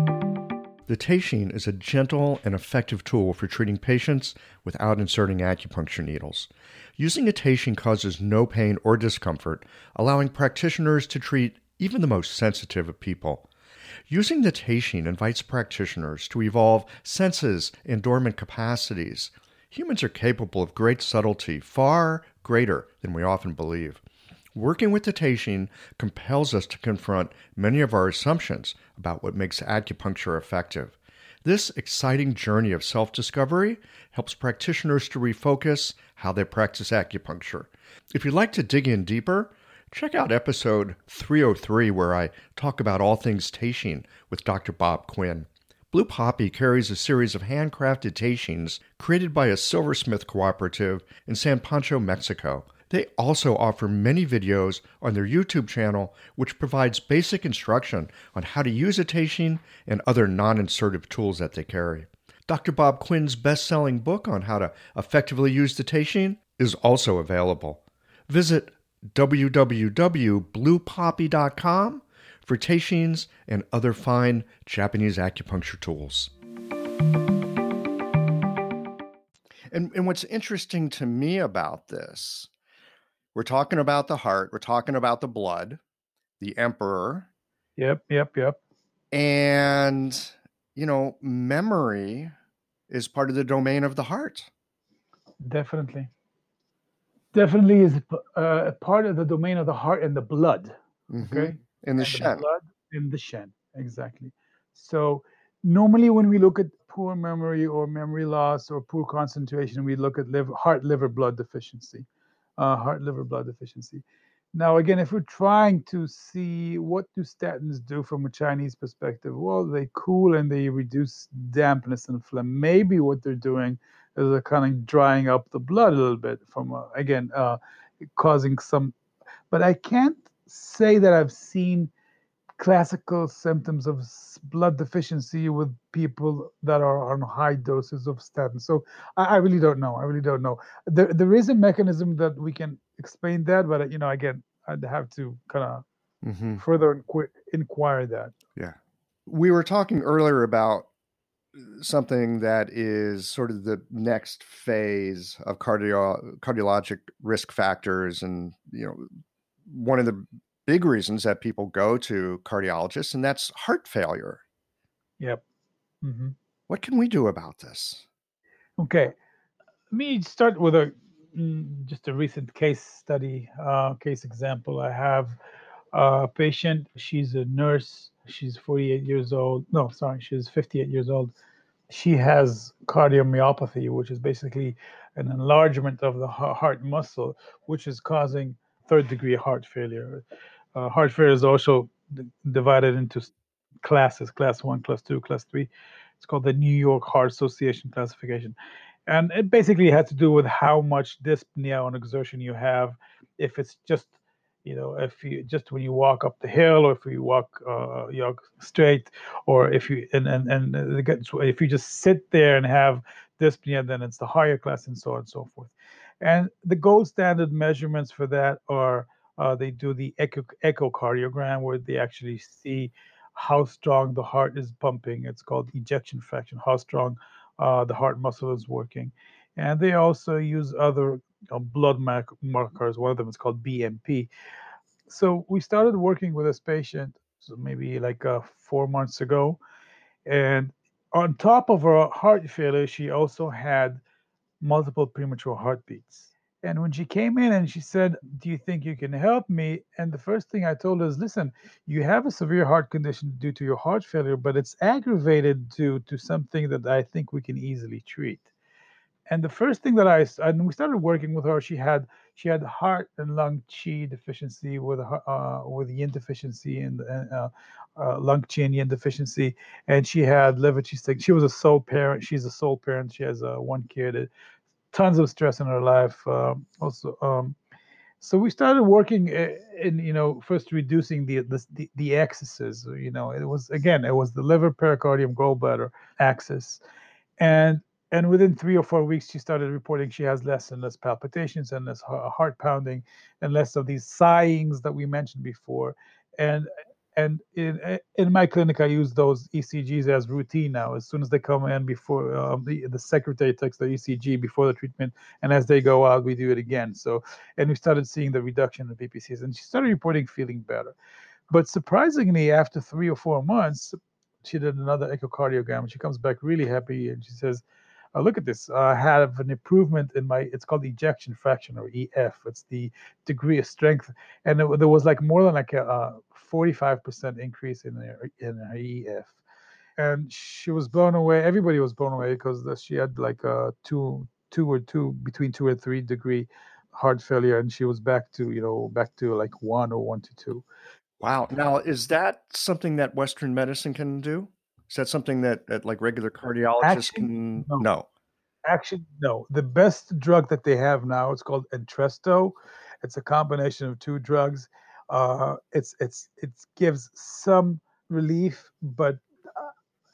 The Teishin is a gentle and effective tool for treating patients without inserting acupuncture needles. Using a Teishin causes no pain or discomfort, allowing practitioners to treat even the most sensitive of people. Using the Teishin invites practitioners to evolve senses and dormant capacities. Humans are capable of great subtlety, far greater than we often believe. Working with the Teishin compels us to confront many of our assumptions about what makes acupuncture effective. This exciting journey of self-discovery helps practitioners to refocus how they practice acupuncture. If you'd like to dig in deeper, check out episode three oh three, where I talk about all things Teishin with Doctor Bob Quinn. Blue Poppy carries a series of handcrafted Teishins created by a silversmith cooperative in San Pancho, Mexico. They also offer many videos on their YouTube channel, which provides basic instruction on how to use a Teishin and other non-insertive tools that they carry. Doctor Bob Quinn's best-selling book on how to effectively use the Teishin is also available. Visit w w w dot blue poppy dot com for Teishins and other fine Japanese acupuncture tools. And, and what's interesting to me about this, we're talking about the heart, we're talking about the blood, the emperor. Yep, yep, yep. And, you know, memory is part of the domain of the heart. Definitely. Definitely is uh, a part of the domain of the heart and the blood. Mm-hmm. Okay. In the and Shen. The blood in the Shen. Exactly. So normally when we look at poor memory or memory loss or poor concentration, we look at liver, heart, liver, blood deficiency. Uh, heart, liver, blood deficiency. Now, again, if we're trying to see what do statins do from a Chinese perspective, well, they cool and they reduce dampness and phlegm. Maybe what they're doing is they're kind of drying up the blood a little bit from, uh, again, uh, causing some, but I can't say that I've seen classical symptoms of blood deficiency with people that are on high doses of statins. So I, I really don't know. I really don't know. There, there is a mechanism that we can explain that, but you know, again, I'd have to kind of mm-hmm. further inqu- inquire that. Yeah, we were talking earlier about something that is sort of the next phase of cardio cardiologic risk factors, and you know, one of the big reasons that people go to cardiologists, and that's heart failure. Yep. Mm-hmm. What can we do about this? Okay. Let me start with a just a recent case study, uh, case example. I have a patient. She's a nurse. She's forty-eight years old. No, sorry, she's fifty-eight years old. She has cardiomyopathy, which is basically an enlargement of the heart muscle, which is causing third degree heart failure. Uh, heart failure is also d- divided into classes, class one, class two, class three. It's called the New York Heart Association classification. And it basically had to do with how much dyspnea on exertion you have. If it's just, you know, if you just when you walk up the hill, or if you walk, uh, you walk straight, or if you and and and if you just sit there and have dyspnea, then it's the higher class, and so on and so forth. And the gold standard measurements for that are uh, they do the echo, echocardiogram, where they actually see how strong the heart is pumping. It's called ejection fraction, how strong uh, the heart muscle is working. And they also use other uh, blood mar- markers. One of them is called B M P. So we started working with this patient so maybe like uh, four months ago. And on top of her heart failure, she also had multiple premature heartbeats. And when she came in and she said, "Do you think you can help me?" And the first thing I told her is, "Listen, you have a severe heart condition due to your heart failure, but it's aggravated due to something that I think we can easily treat." And the first thing that I, and we started working with her, she had she had heart and lung qi deficiency with uh, with yin deficiency and uh, uh, lung qi and yin deficiency, and she had liver qi. She was a sole parent. She's a sole parent. She has uh, one kid. Tons of stress in her life. Uh, also, um, so we started working in, you know, first reducing the, the the excesses. You know, it was again, it was the liver, pericardium, gallbladder axis, and and within three or four weeks, she started reporting she has less and less palpitations and less heart pounding and less of these sighings that we mentioned before. And And in in my clinic, I use those E C Gs as routine now. As soon as they come in, before um, the the secretary takes the E C G before the treatment, and as they go out, we do it again. So, and we started seeing the reduction in P P Cs, and she started reporting feeling better. But surprisingly, after three or four months, she did another echocardiogram, and she comes back really happy, and she says, oh, look at this. I have an improvement in my, it's called ejection fraction, or E F. It's the degree of strength. And it, there was like more than like a, a forty-five percent increase in her, in her E F. And she was blown away. Everybody was blown away because she had like a two, two or two, between two and three degree heart failure. And she was back to, you know, back to like one or one to two. Wow. Now, is that something that Western medicine can do? Is that something that, that like regular cardiologists Actually, can? no. No. Actually, no. The best drug that they have now, it's called Entresto. It's a combination of two drugs. Uh, it's it's it gives some relief, but uh,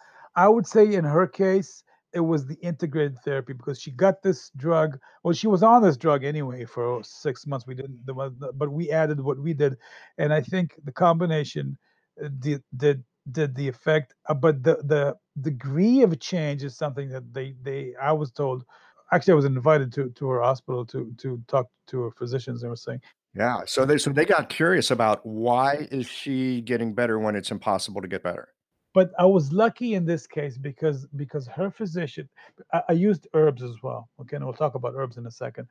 I would say in her case, it was the integrated therapy because she got this drug. Well, she was on this drug anyway for six months. We didn't, but we added what we did, and I think the combination uh, did did did the effect. Uh, but the the degree of change is something that they they I was told. Actually, I was invited to to her hospital to to talk to her physicians. They were saying, Yeah. So they so they got curious about why is she getting better when it's impossible to get better? but I was lucky in this case because because her physician, I, I used herbs as well. Okay, and we'll talk about herbs in a second.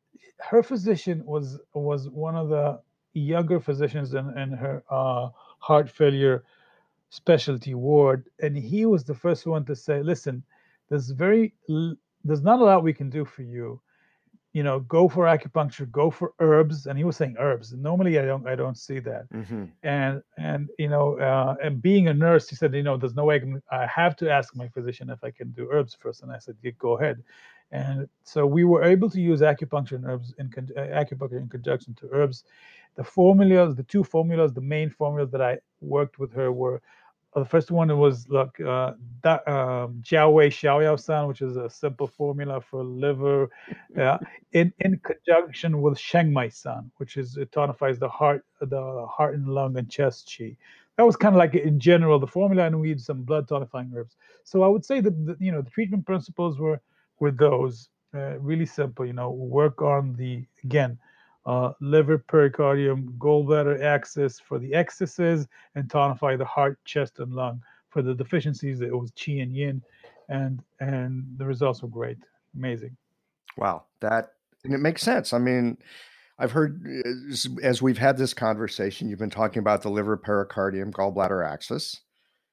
Her physician was was one of the younger physicians in, in her uh, heart failure specialty ward, and he was the first one to say, "Listen, there's very there's not a lot we can do for you. You know, go for acupuncture, go for herbs." And he was saying herbs. Normally, I don't I don't see that. Mm-hmm. And and you know, uh, and being a nurse, he said, you know, there's no way I can. I have to ask my physician if I can do herbs first. And I said, yeah, go ahead. And so we were able to use acupuncture and herbs in con- uh, acupuncture in conjunction to herbs. The formulas, the two formulas, the main formulas that I worked with her were uh, the first one was like uh, da, um, Jiao Wei Xiaoyao San, which is a simple formula for liver, uh, in in conjunction with Sheng Mai San, which is it tonifies the heart, the heart and lung and chest qi. That was kind of like in general the formula, and we had some blood tonifying herbs. So I would say that the, you know the treatment principles were were those uh, really simple. You know, work on the again uh, liver, pericardium, gallbladder axis for the excesses, and tonify the heart, chest, and lung for the deficiencies. It was qi and yin, and and the results were great, amazing. Wow, that and it makes sense. I mean, I've heard as, as we've had this conversation, you've been talking about the liver, pericardium, gallbladder axis,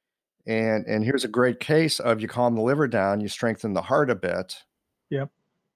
and and here's a great case of you calm the liver down, you strengthen the heart a bit. Yep.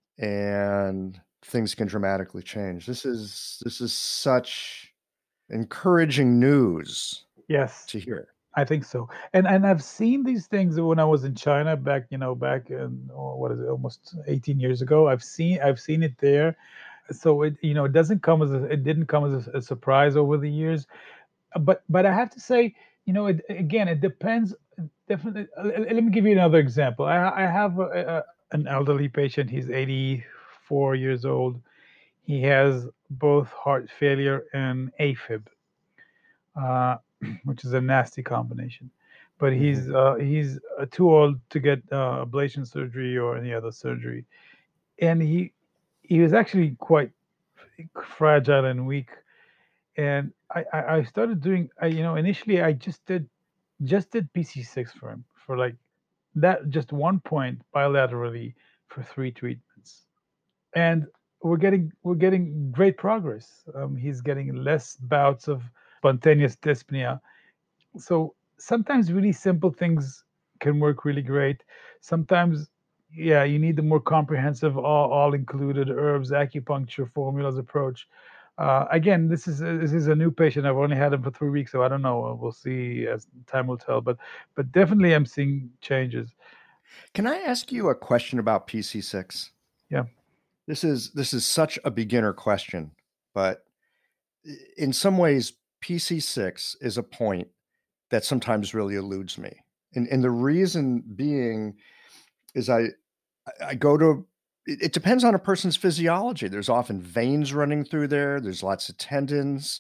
And things can dramatically change. This is this is such encouraging news. Yes, to hear. I think so. And and I've seen these things when I was in China back, you know, back in oh, what is it, almost eighteen years ago. I've seen I've seen it there. So it you know it doesn't come as a, it didn't come as a, a surprise over the years. But but I have to say, you know, it, again, it depends. Definitely. uh, Let me give you another example. I I have a, a, an elderly patient. He's eighty-four years old. He has both heart failure and AFib, uh, which is a nasty combination. But he's Mhm. uh, he's uh, too old to get uh, ablation surgery or any other surgery, and he he was actually quite fragile and weak. And I I, I started doing. I, you know, initially I just did just did P C six for him for like that, just one point bilaterally for three treatments, and we're getting we're getting great progress. Um, he's getting less bouts of spontaneous dyspnea. So sometimes really simple things can work really great. Sometimes, yeah, you need the more comprehensive, all, all included herbs, acupuncture, formulas approach. Uh, again, this is a, this is a new patient. I've only had him for three weeks, so I don't know. We'll see as time will tell. But but definitely, I'm seeing changes. Can I ask you a question about P C six? Yeah. This is this is such a beginner question, but in some ways, P C six is a point that sometimes really eludes me. And and the reason being is I I go to it, it depends on a person's physiology. There's often veins running through there. There's lots of tendons.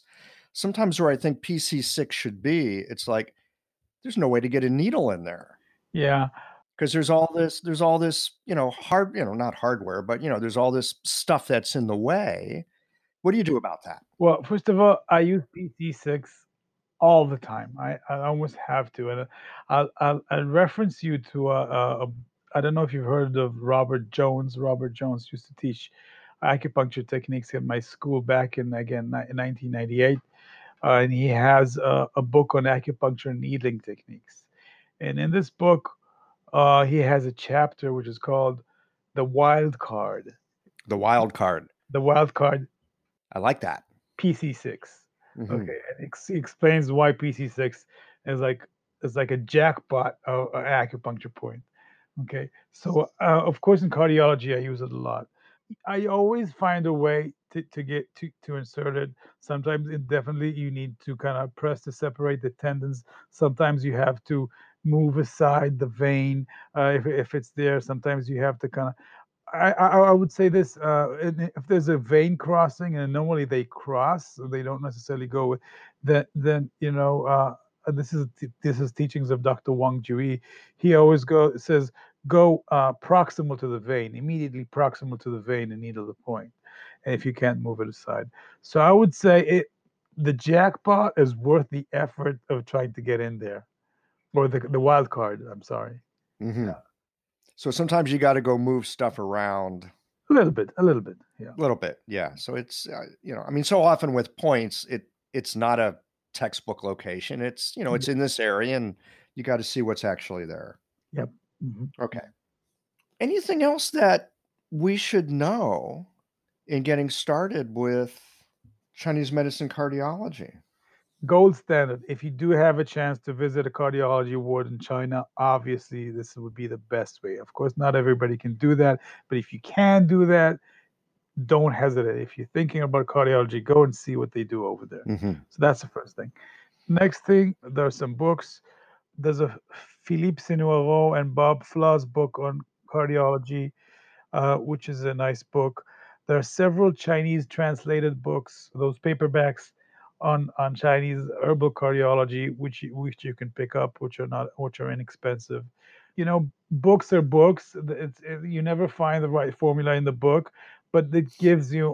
sometimes where I think P C six should be, it's like there's no way to get a needle in there. Yeah. Because there's all this, there's all this, you know, hard, you know, not hardware, but, you know, there's all this stuff that's in the way. What do you do about that? Well, first of all, I use P C six all the time. I, I almost have to. And I'll, I'll, I'll reference you to, a, a, a, I don't know if you've heard of Robert Jones. Robert Jones used to teach acupuncture techniques in my school back in, again, in nineteen ninety-eight. Uh, and he has a, a book on acupuncture needling techniques. And in this book, uh, he has a chapter which is called The Wild Card. The wild card. The Wild Card. I like that. P C six. Mm-hmm. Okay. And ex- he explains why P C six is like is like a jackpot of an acupuncture point. Okay. So uh, of course in cardiology I use it a lot. I always find a way to, to get to, to insert it. Sometimes it definitely you need to kind of press to separate the tendons. Sometimes you have to move aside the vein uh, if, if it's there. Sometimes you have to kind of I, I, I would say this: uh, if there's a vein crossing, and normally they cross, so they don't necessarily go with that. Then you know, uh, this is this is teachings of Doctor Wang Jui. He always go says go uh, proximal to the vein, immediately proximal to the vein, and needle the point. And if you can't move it aside, so I would say it the jackpot is worth the effort of trying to get in there, or the the wild card. I'm sorry. Mm-hmm. Yeah. So sometimes you got to go move stuff around. A little bit, a little bit, yeah. A little bit, yeah. So it's, uh, you know, I mean, so often with points, it it's not a textbook location. It's, you know, it's in this area and you got to see what's actually there. Yep. Mm-hmm. Okay. Anything else that we should know in getting started with Chinese medicine cardiology? Gold standard. If you do have a chance to visit a cardiology ward in China, obviously this would be the best way. Of course, not everybody can do that, but if you can do that, don't hesitate. If you're thinking about cardiology, go and see what they do over there. Mm-hmm. So that's the first thing. Next thing, there are some books. There's a Philippe Sinuaro and Bob Flaw's book on cardiology, uh, which is a nice book. There are several Chinese translated books, those paperbacks on on Chinese herbal cardiology, which which you can pick up, which are not which are inexpensive. You know, books are books. It's, it, you never find the right formula in the book, but it gives you,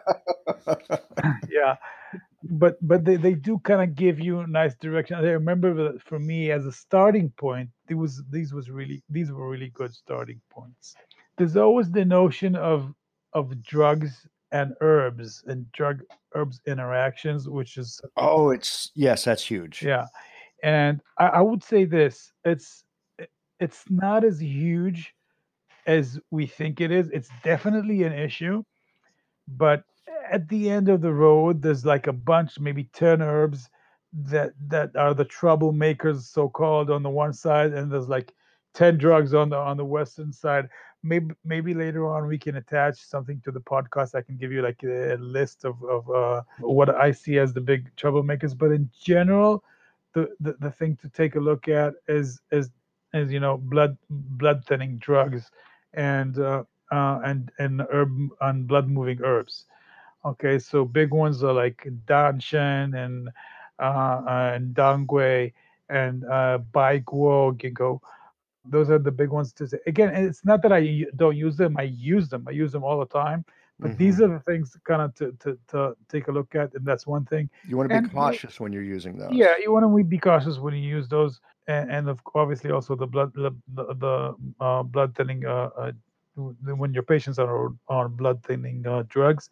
yeah. But but they, they do kind of give you a nice direction. I remember that for me as a starting point, it was these was really these were really good starting points. There's always the notion of of drugs and herbs and drug herbs interactions, which is oh, it's yes, that's huge. Yeah, and I, I would say this: it's it's not as huge as we think it is. It's definitely an issue, but at the end of the road, there's like a bunch, maybe ten herbs that that are the troublemakers, so called, on the one side, and there's like ten drugs on the on the western side. Maybe maybe later on we can attach something to the podcast. I can give you like a list of of uh, what I see as the big troublemakers. But in general, the, the the thing to take a look at is is is you know blood blood thinning drugs and uh, uh, and and herb and blood moving herbs. Okay, so big ones are like danshan and uh, and dangui and uh, baiguo, ginkgo. Those are the big ones to say. Again, it's not that I don't use them. I use them. I use them all the time. But mm-hmm. these are the things kind of to, to, to take a look at, and that's one thing. You want to be and, cautious when you're using those. Yeah, you want to be cautious when you use those, and, and of, obviously also the blood the, the uh, blood thinning uh, uh, when your patients are on blood thinning uh, drugs.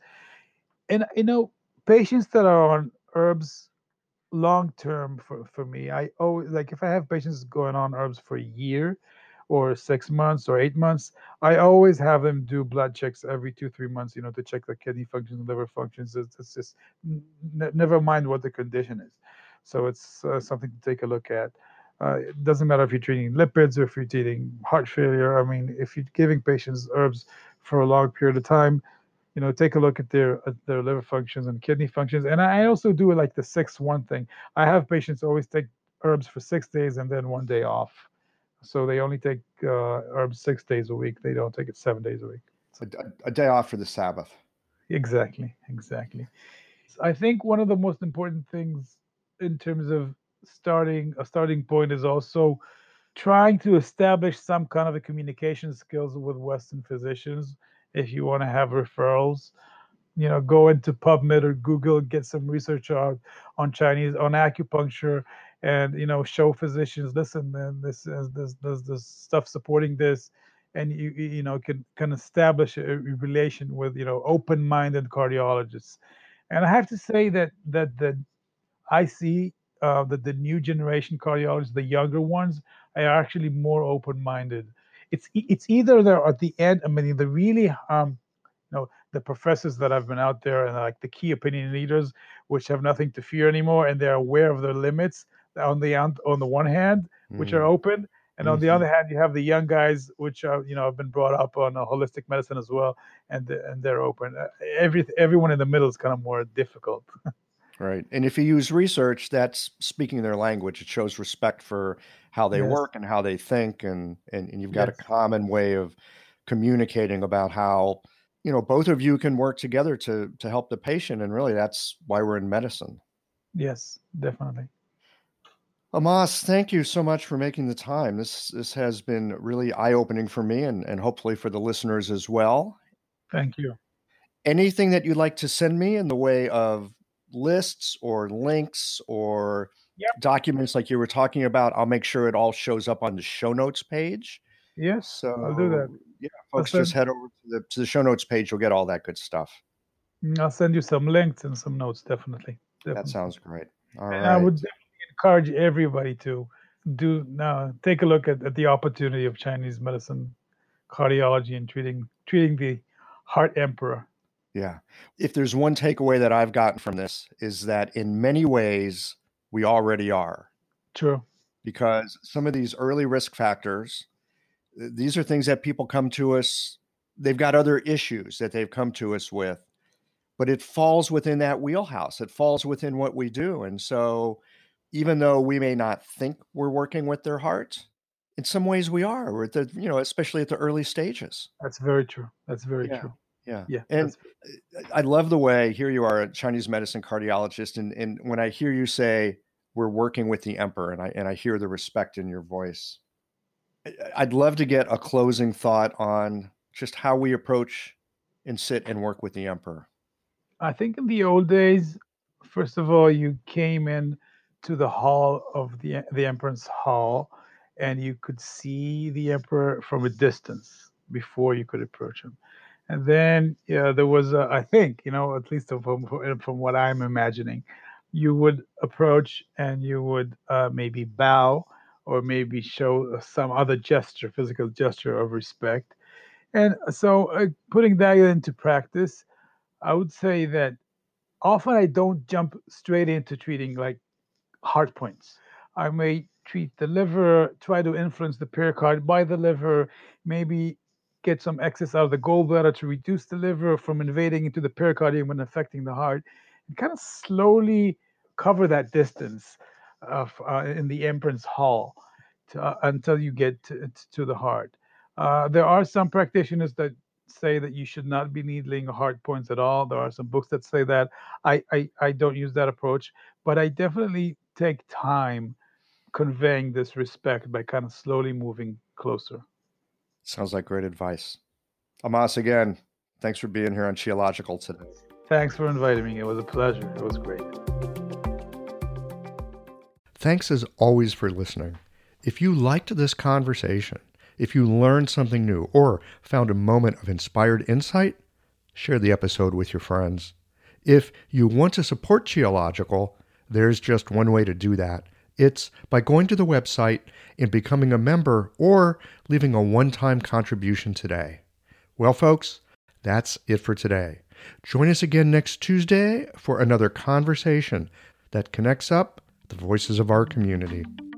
And you know, patients that are on herbs long term for, for me, I always like if I have patients going on herbs for a year or six months or eight months, I always have them do blood checks every two, three months, you know, to check their kidney functions, liver functions. It's, it's just n- never mind what the condition is. So it's uh, something to take a look at. Uh, it doesn't matter if you're treating lipids or if you're treating heart failure. I mean, if you're giving patients herbs for a long period of time, you know, take a look at their at their liver functions and kidney functions. And I also do like the six one thing. I have patients always take herbs for six days and then one day off. So they only take uh, herbs six days a week. They don't take it seven days a week. A, a day off for the Sabbath. Exactly, exactly. I think one of the most important things in terms of starting a starting point is also trying to establish some kind of a communication skills with Western physicians. If you want to have referrals, you know, go into PubMed or Google, get some research on on Chinese, on acupuncture, and you know, show physicians, listen, man, this is this this this stuff supporting this, and you you you know can can establish a relation with you know open-minded cardiologists. And I have to say that that that I see uh, that the new generation cardiologists, the younger ones, are actually more open-minded. It's e- it's either they're at the end. I mean, the really um, you know, the professors that have been out there and like the key opinion leaders, which have nothing to fear anymore, and they're aware of their limits. On the on, on the one hand, which are Mm. open, and on the hmm other hand, you have the young guys, which are you know have been brought up on uh, holistic medicine as well, and and they're open. Uh, every everyone in the middle is kind of more difficult. Right. And if you use research, that's speaking their language. It shows respect for how they Yes, work and how they think, and and, and you've got a yes, common way of communicating about how, you know, both of you can work together to to help the patient. And really that's why we're in medicine. yes, definitely. Amas, thank you so much for making the time. This this has been really eye-opening for me and, and hopefully for the listeners as well. Thank you. Anything that you'd like to send me in the way of lists or links or Yep. documents like you were talking about, I'll make sure it all shows up on the show notes page. Yes, I'll do that. So yeah, I'll folks, just send head over to the to the show notes page. You'll get all that good stuff. I'll send you some links and some notes, definitely, That definitely. sounds great. All And I right. would definitely encourage everybody to do now take a look at, at the opportunity of Chinese medicine, cardiology, and treating treating the heart emperor. Yeah. If there's one takeaway that I've gotten from this is that in many ways we already are, True. because some of these early risk factors, these are things that people come to us, they've got other issues that they've come to us with, but it falls within that wheelhouse. It falls within what we do. And so even though we may not think we're working with their heart, in some ways we are. We're at the, you know, especially at the early stages. That's very true. That's very Yeah. true. Yeah. Yeah. And That's I love the way, here you are, a Chinese medicine cardiologist. And, and when I hear you say, we're working with the emperor, and I, and I hear the respect in your voice, I- I'd love to get a closing thought on just how we approach and sit and work with the emperor. I think in the old days, first of all, you came in to the hall of the the emperor's hall, and you could see the emperor from a distance before you could approach him. And then yeah, there was, a, I think, you know, at least from from from what I'm imagining, you would approach and you would uh, maybe bow or maybe show some other gesture, physical gesture of respect. And so, uh, putting that into practice, I would say that often I don't jump straight into treating like heart points. I may treat the liver, try to influence the pericard by the liver, maybe get some excess out of the gallbladder to reduce the liver from invading into the pericardium and affecting the heart, and kind of slowly cover that distance of, uh, in the emperor's hall to, uh, until you get to, to the heart. Uh, there are some practitioners that say that you should not be needling heart points at all. There are some books that say that. I, I, I don't use that approach, but I definitely take time conveying this respect by kind of slowly moving closer. Sounds like great advice. Amas, again, thanks for being here on Qiological today. Thanks for inviting me. It was a pleasure. It was great. Thanks as always for listening. If you liked this conversation, if you learned something new or found a moment of inspired insight, share the episode with your friends. If you want to support Qiological, there's just one way to do that. It's by going to the website and becoming a member or leaving a one-time contribution today. Well, folks, that's it for today. Join us again next Tuesday for another conversation that connects up the voices of our community.